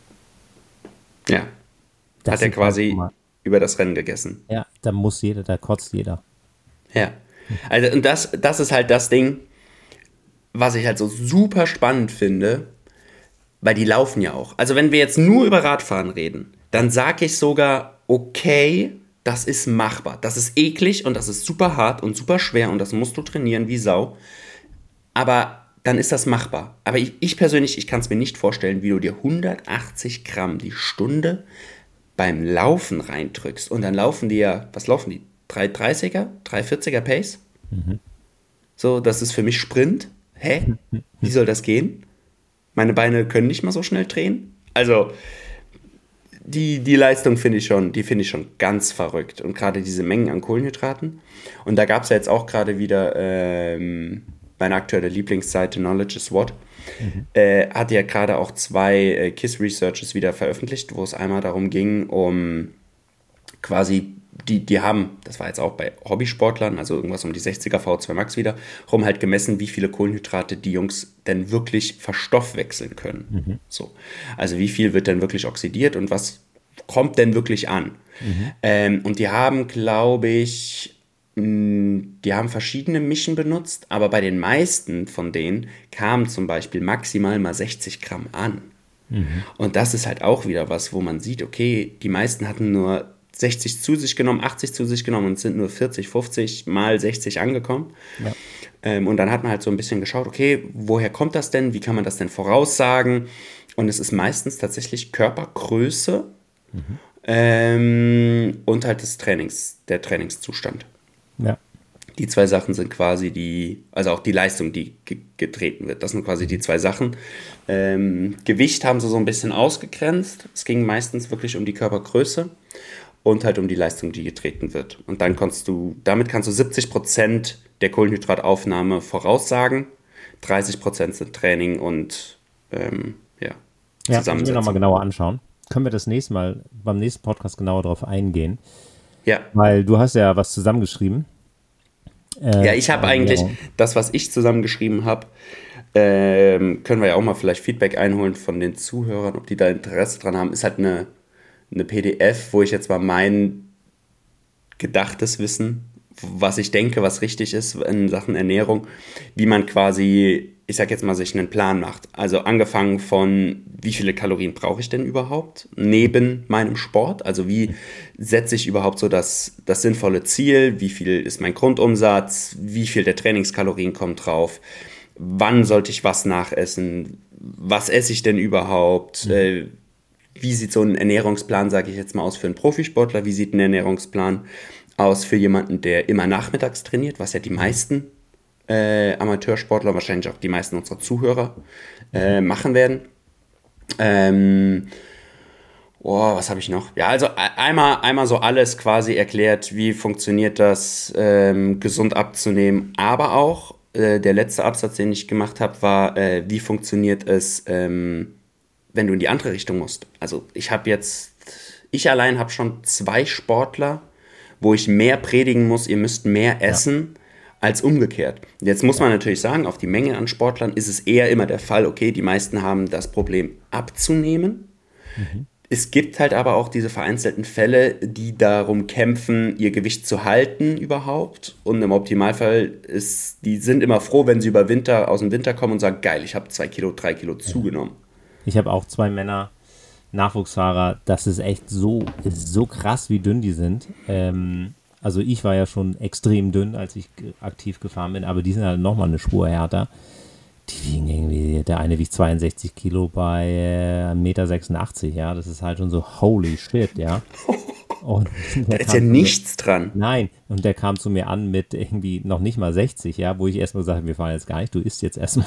Speaker 1: Ja. Das hat er quasi über das Rennen gegessen.
Speaker 2: Ja, da muss jeder, da kotzt jeder.
Speaker 1: Ja. Also, und das, das ist halt das Ding, was ich halt so super spannend finde, weil die laufen ja auch. Also wenn wir jetzt nur über Radfahren reden, dann sage ich sogar, okay, das ist machbar. Das ist eklig und das ist super hart und super schwer und das musst du trainieren wie Sau. Aber dann ist das machbar. Aber ich, ich persönlich, ich kann es mir nicht vorstellen, wie du dir hundertachtzig Gramm die Stunde beim Laufen reindrückst. Und dann laufen die ja, was laufen die? drei dreißiger, drei vierziger Pace? Mhm. So, das ist für mich Sprint. Hä? Wie soll das gehen? Meine Beine können nicht mal so schnell drehen. Also, die, die Leistung finde ich schon, die finde ich schon ganz verrückt. Und gerade diese Mengen an Kohlenhydraten. Und da gab es ja jetzt auch gerade wieder ähm, meine aktuelle Lieblingsseite Knowledge is What. Mhm. Äh, hat ja gerade auch zwei äh, K I S S Researches wieder veröffentlicht, wo es einmal darum ging, um quasi Die, die haben, das war jetzt auch bei Hobbysportlern, also irgendwas um die sechziger V zwei Max wieder, rum halt gemessen, wie viele Kohlenhydrate die Jungs denn wirklich verstoffwechseln können. Mhm. So. Also wie viel wird denn wirklich oxidiert und was kommt denn wirklich an? Mhm. Ähm, und die haben, glaube ich, mh, die haben verschiedene Mischen benutzt, aber bei den meisten von denen kamen zum Beispiel maximal mal sechzig Gramm an. Mhm. Und das ist halt auch wieder was, wo man sieht, okay, die meisten hatten nur sechzig zu sich genommen, achtzig zu sich genommen und sind nur vierzig, fünfzig mal sechzig angekommen. Ja. Ähm, und dann hat man halt so ein bisschen geschaut, okay, woher kommt das denn? Wie kann man das denn voraussagen? Und es ist meistens tatsächlich Körpergröße mhm. ähm, und halt das Trainings, der Trainingszustand.
Speaker 2: Ja.
Speaker 1: Die zwei Sachen sind quasi die, also auch die Leistung, die ge- getreten wird. Das sind quasi die zwei Sachen. Ähm, Gewicht haben sie so ein bisschen ausgegrenzt. Es ging meistens wirklich um die Körpergröße. Und halt um die Leistung, die getreten wird. Und dann kannst du, damit kannst du siebzig Prozent der Kohlenhydrataufnahme voraussagen, dreißig Prozent sind Training und ähm, ja,
Speaker 2: ja, Zusammensetzung. Ja, müssen wir nochmal genauer anschauen. Können wir das nächste Mal, beim nächsten Podcast genauer darauf eingehen.
Speaker 1: Ja.
Speaker 2: Weil du hast ja was zusammengeschrieben.
Speaker 1: Äh, ja, ich habe eigentlich, das, was ich zusammengeschrieben habe, ähm, können wir ja auch mal vielleicht Feedback einholen von den Zuhörern, ob die da Interesse dran haben, ist halt eine eine P D F, wo ich jetzt mal mein gedachtes Wissen, was ich denke, was richtig ist in Sachen Ernährung, wie man quasi, ich sag jetzt mal, sich einen Plan macht. Also angefangen von, wie viele Kalorien brauche ich denn überhaupt neben meinem Sport? Also wie setze ich überhaupt so das, das sinnvolle Ziel? Wie viel ist mein Grundumsatz? Wie viel der Trainingskalorien kommt drauf? Wann sollte ich was nachessen? Was esse ich denn überhaupt? Mhm. Äh, Wie sieht so ein Ernährungsplan, sage ich jetzt mal, aus für einen Profisportler? Wie sieht ein Ernährungsplan aus für jemanden, der immer nachmittags trainiert, was ja die meisten äh, Amateursportler, wahrscheinlich auch die meisten unserer Zuhörer äh, machen werden? Ähm, oh, was habe ich noch? Ja, also einmal, einmal so alles quasi erklärt, wie funktioniert das, ähm, gesund abzunehmen, aber auch äh, der letzte Absatz, den ich gemacht habe, war, äh, wie funktioniert es, ähm, wenn du in die andere Richtung musst. Also ich habe jetzt, ich allein habe schon zwei Sportler, wo ich mehr predigen muss, ihr müsst mehr essen, ja. als umgekehrt. Jetzt muss man natürlich sagen, auf die Menge an Sportlern ist es eher immer der Fall, okay, die meisten haben das Problem abzunehmen. Mhm. Es gibt halt aber auch diese vereinzelten Fälle, die darum kämpfen, ihr Gewicht zu halten überhaupt. Und im Optimalfall ist, die sind immer froh, wenn sie über Winter, aus dem Winter kommen und sagen, geil, ich habe zwei Kilo, drei Kilo zugenommen.
Speaker 2: Ich habe auch zwei Männer, Nachwuchsfahrer, das ist echt so, ist so krass, wie dünn die sind. Ähm, also ich war ja schon extrem dünn, als ich g- aktiv gefahren bin, aber die sind halt nochmal eine Spur härter. Die wiegen irgendwie, der eine wiegt zweiundsechzig Kilo bei äh, eins Komma sechsundachtzig Meter, ja, das ist halt schon so holy shit, ja. Und
Speaker 1: da ist ja nichts mir, dran.
Speaker 2: Nein, und der kam zu mir an mit irgendwie noch nicht mal sechzig, ja, wo ich erstmal gesagt habe, wir fahren jetzt gar nicht, du isst jetzt erstmal.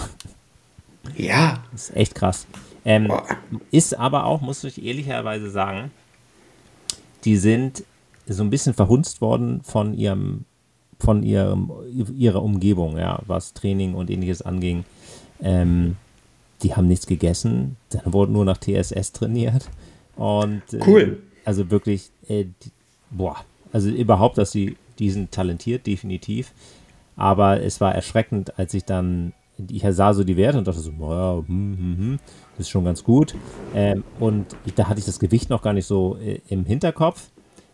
Speaker 1: Ja.
Speaker 2: Das ist echt krass. Ähm, ist aber auch, muss ich ehrlicherweise sagen, die sind so ein bisschen verhunzt worden von ihrem, von ihrem, ihrer Umgebung, ja, was Training und ähnliches anging. Ähm, die haben nichts gegessen, dann wurde nur nach T S S trainiert. Und äh,
Speaker 1: cool.
Speaker 2: Also wirklich, äh, die, boah, also überhaupt, dass sie, die sind talentiert, definitiv. Aber es war erschreckend, als ich dann, ich sah so die Werte und dachte so, naja, hm, hm, hm, das ist schon ganz gut. Ähm, und ich, da hatte ich das Gewicht noch gar nicht so äh, im Hinterkopf.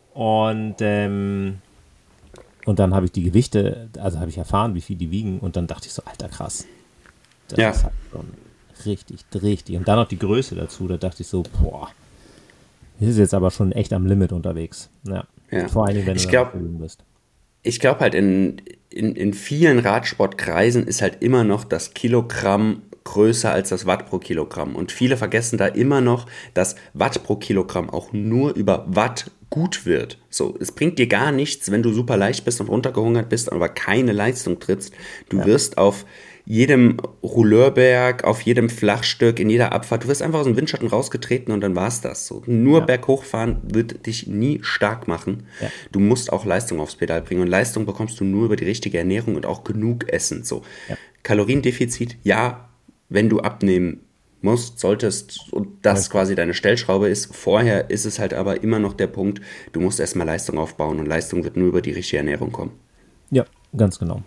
Speaker 2: Und, ähm, und dann habe ich die Gewichte, also habe ich erfahren, wie viel die wiegen. Und dann dachte ich so, alter, krass. Das
Speaker 1: ja.
Speaker 2: ist halt schon richtig, richtig. Und dann noch die Größe dazu, da dachte ich so, boah, das ist jetzt aber schon echt am Limit unterwegs. Ja.
Speaker 1: Ja.
Speaker 2: Vor allem, wenn du
Speaker 1: ich glaub,
Speaker 2: bist.
Speaker 1: Ich glaube halt, in, in, in vielen Radsportkreisen ist halt immer noch das Kilogramm größer als das Watt pro Kilogramm. Und viele vergessen da immer noch, dass Watt pro Kilogramm auch nur über Watt gut wird. So, es bringt dir gar nichts, wenn du super leicht bist und runtergehungert bist, aber keine Leistung trittst. Du ja. wirst auf jedem Rouleurberg, auf jedem Flachstück, in jeder Abfahrt, du wirst einfach aus dem Windschatten rausgetreten und dann war's das. So, nur ja. berghochfahren wird dich nie stark machen. Ja. Du musst auch Leistung aufs Pedal bringen und Leistung bekommst du nur über die richtige Ernährung und auch genug Essen. So. Ja. Kaloriendefizit, ja, wenn du abnehmen musst, solltest und das okay. quasi deine Stellschraube ist. Vorher ist es halt aber immer noch der Punkt, du musst erstmal Leistung aufbauen und Leistung wird nur über die richtige Ernährung kommen.
Speaker 2: Ja, ganz genau.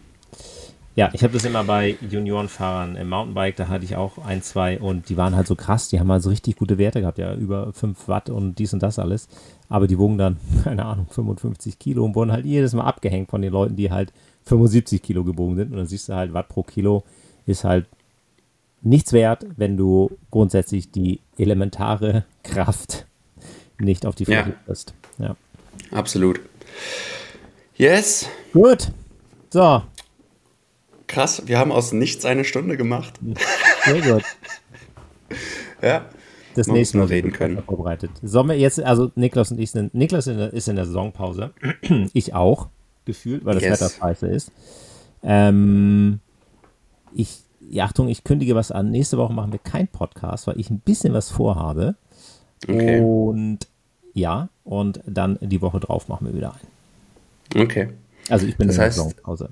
Speaker 2: Ja, ich habe das immer bei Juniorenfahrern im Mountainbike, da hatte ich auch ein, zwei und die waren halt so krass, die haben halt so richtig gute Werte gehabt, ja, über fünf Watt und dies und das alles, aber die wogen dann, keine Ahnung, fünfundfünfzig Kilo und wurden halt jedes Mal abgehängt von den Leuten, die halt fünfundsiebzig Kilo gewogen sind und dann siehst du halt, Watt pro Kilo ist halt nichts wert, wenn du grundsätzlich die elementare Kraft nicht auf die Fläche kriegst. Ja. ja,
Speaker 1: absolut. Yes.
Speaker 2: Gut, so.
Speaker 1: Krass, wir haben aus nichts eine Stunde gemacht.
Speaker 2: Sehr gut.
Speaker 1: ja.
Speaker 2: Das nächste Mal
Speaker 1: reden können.
Speaker 2: Vorbereitet. Sollen wir jetzt, also Niklas und ich sind, Niklas ist in der Saisonpause. Ich auch, gefühlt, weil das yes. Wetter scheiße ist. Ähm, ich, ja, Achtung, ich kündige was an. Nächste Woche machen wir keinen Podcast, weil ich ein bisschen was vorhabe. Okay. Und ja, und dann die Woche drauf machen wir wieder ein.
Speaker 1: Okay.
Speaker 2: Also ich bin
Speaker 1: das
Speaker 2: in der
Speaker 1: heißt,
Speaker 2: Saisonpause.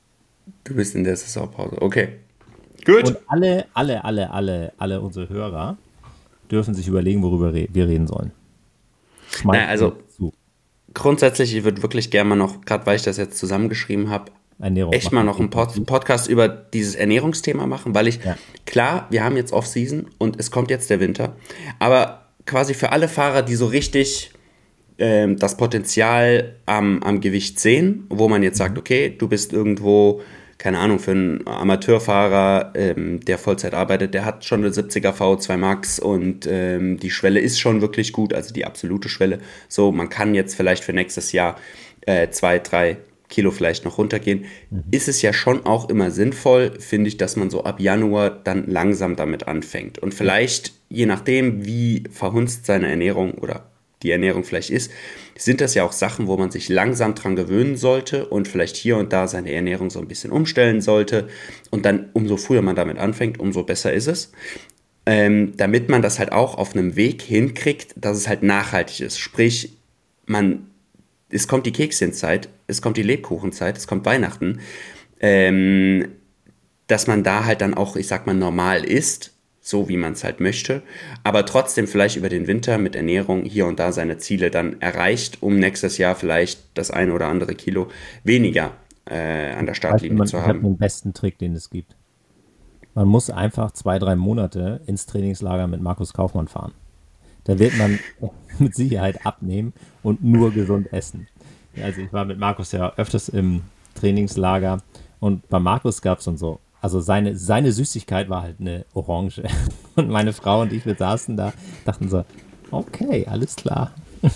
Speaker 1: Du bist in der Saisonpause, okay. Gut.
Speaker 2: Und alle, alle, alle, alle, alle unsere Hörer dürfen sich überlegen, worüber wir reden sollen.
Speaker 1: Naja, also zu. Grundsätzlich, ich würde wirklich gerne mal noch, gerade weil ich das jetzt zusammengeschrieben habe,
Speaker 2: Ernährung
Speaker 1: echt mal noch einen Pod- Podcast über dieses Ernährungsthema machen, weil ich, ja. klar, wir haben jetzt Off-Season und es kommt jetzt der Winter, aber quasi für alle Fahrer, die so richtig ähm, das Potenzial am, am Gewicht sehen, wo man jetzt sagt, okay, du bist irgendwo, keine Ahnung, für einen Amateurfahrer, ähm, der Vollzeit arbeitet, der hat schon eine siebziger V zwei Max und ähm, die Schwelle ist schon wirklich gut, also die absolute Schwelle. So, man kann jetzt vielleicht für nächstes Jahr äh, zwei, drei Kilo vielleicht noch runtergehen. Mhm. Ist es ja schon auch immer sinnvoll, finde ich, dass man so ab Januar dann langsam damit anfängt. Und vielleicht, je nachdem, wie verhunzt seine Ernährung oder die Ernährung vielleicht ist, sind das ja auch Sachen, wo man sich langsam dran gewöhnen sollte und vielleicht hier und da seine Ernährung so ein bisschen umstellen sollte. Und dann, umso früher man damit anfängt, umso besser ist es. Ähm, damit man das halt auch auf einem Weg hinkriegt, dass es halt nachhaltig ist. Sprich, man, es kommt die Kekschenzeit, es kommt die Lebkuchenzeit, es kommt Weihnachten, ähm, dass man da halt dann auch, ich sag mal, normal isst, so wie man es halt möchte, aber trotzdem vielleicht über den Winter mit Ernährung hier und da seine Ziele dann erreicht, um nächstes Jahr vielleicht das eine oder andere Kilo weniger äh, an der Startlinie
Speaker 2: man,
Speaker 1: zu
Speaker 2: ich
Speaker 1: haben.
Speaker 2: Ich habe den besten Trick, den es gibt. Man muss einfach zwei, drei Monate ins Trainingslager mit Markus Kaufmann fahren. Da wird man mit Sicherheit abnehmen und nur gesund essen. Also ich war mit Markus ja öfters im Trainingslager und bei Markus gab es dann so, also seine, seine Süßigkeit war halt eine Orange. Und meine Frau und ich, wir saßen da, dachten so, okay, alles klar.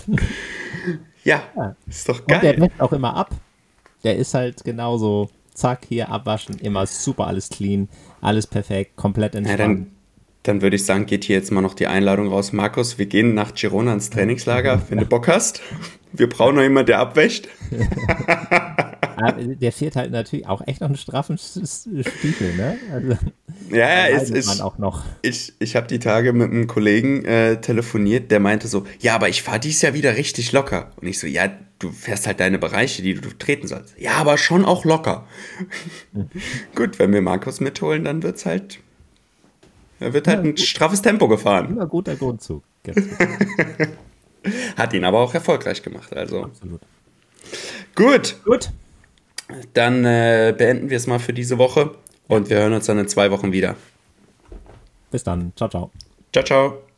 Speaker 1: Ja, ja. Ist doch geil.
Speaker 2: Und der wäscht auch immer ab. Der ist halt genauso, zack, hier abwaschen, immer super, alles clean, alles perfekt, komplett entspannt.
Speaker 1: Ja, dann, dann würde ich sagen, geht hier jetzt mal noch die Einladung raus. Markus, wir gehen nach Girona ins Trainingslager, wenn du Bock hast. Wir brauchen noch jemanden, der abwäscht.
Speaker 2: Der fährt halt natürlich auch echt noch einen straffen Stiefel, ne? Also,
Speaker 1: ja, ja, ist, ist,
Speaker 2: man auch noch.
Speaker 1: ich, ich habe die Tage mit einem Kollegen äh, telefoniert, der meinte so, ja, aber ich fahre dies Jahr wieder richtig locker. Und ich so, ja, du fährst halt deine Bereiche, die du treten sollst. Ja, aber schon auch locker. Mhm. Gut, wenn wir Markus mitholen, dann wird's halt, er wird halt ja, ein straffes Tempo gefahren.
Speaker 2: Immer guter Grundzug.
Speaker 1: Hat ihn aber auch erfolgreich gemacht, also.
Speaker 2: Absolut.
Speaker 1: Gut.
Speaker 2: Gut.
Speaker 1: Dann äh, beenden wir es mal für diese Woche und wir hören uns dann in zwei Wochen wieder.
Speaker 2: Bis dann. Ciao, ciao.
Speaker 1: Ciao, ciao.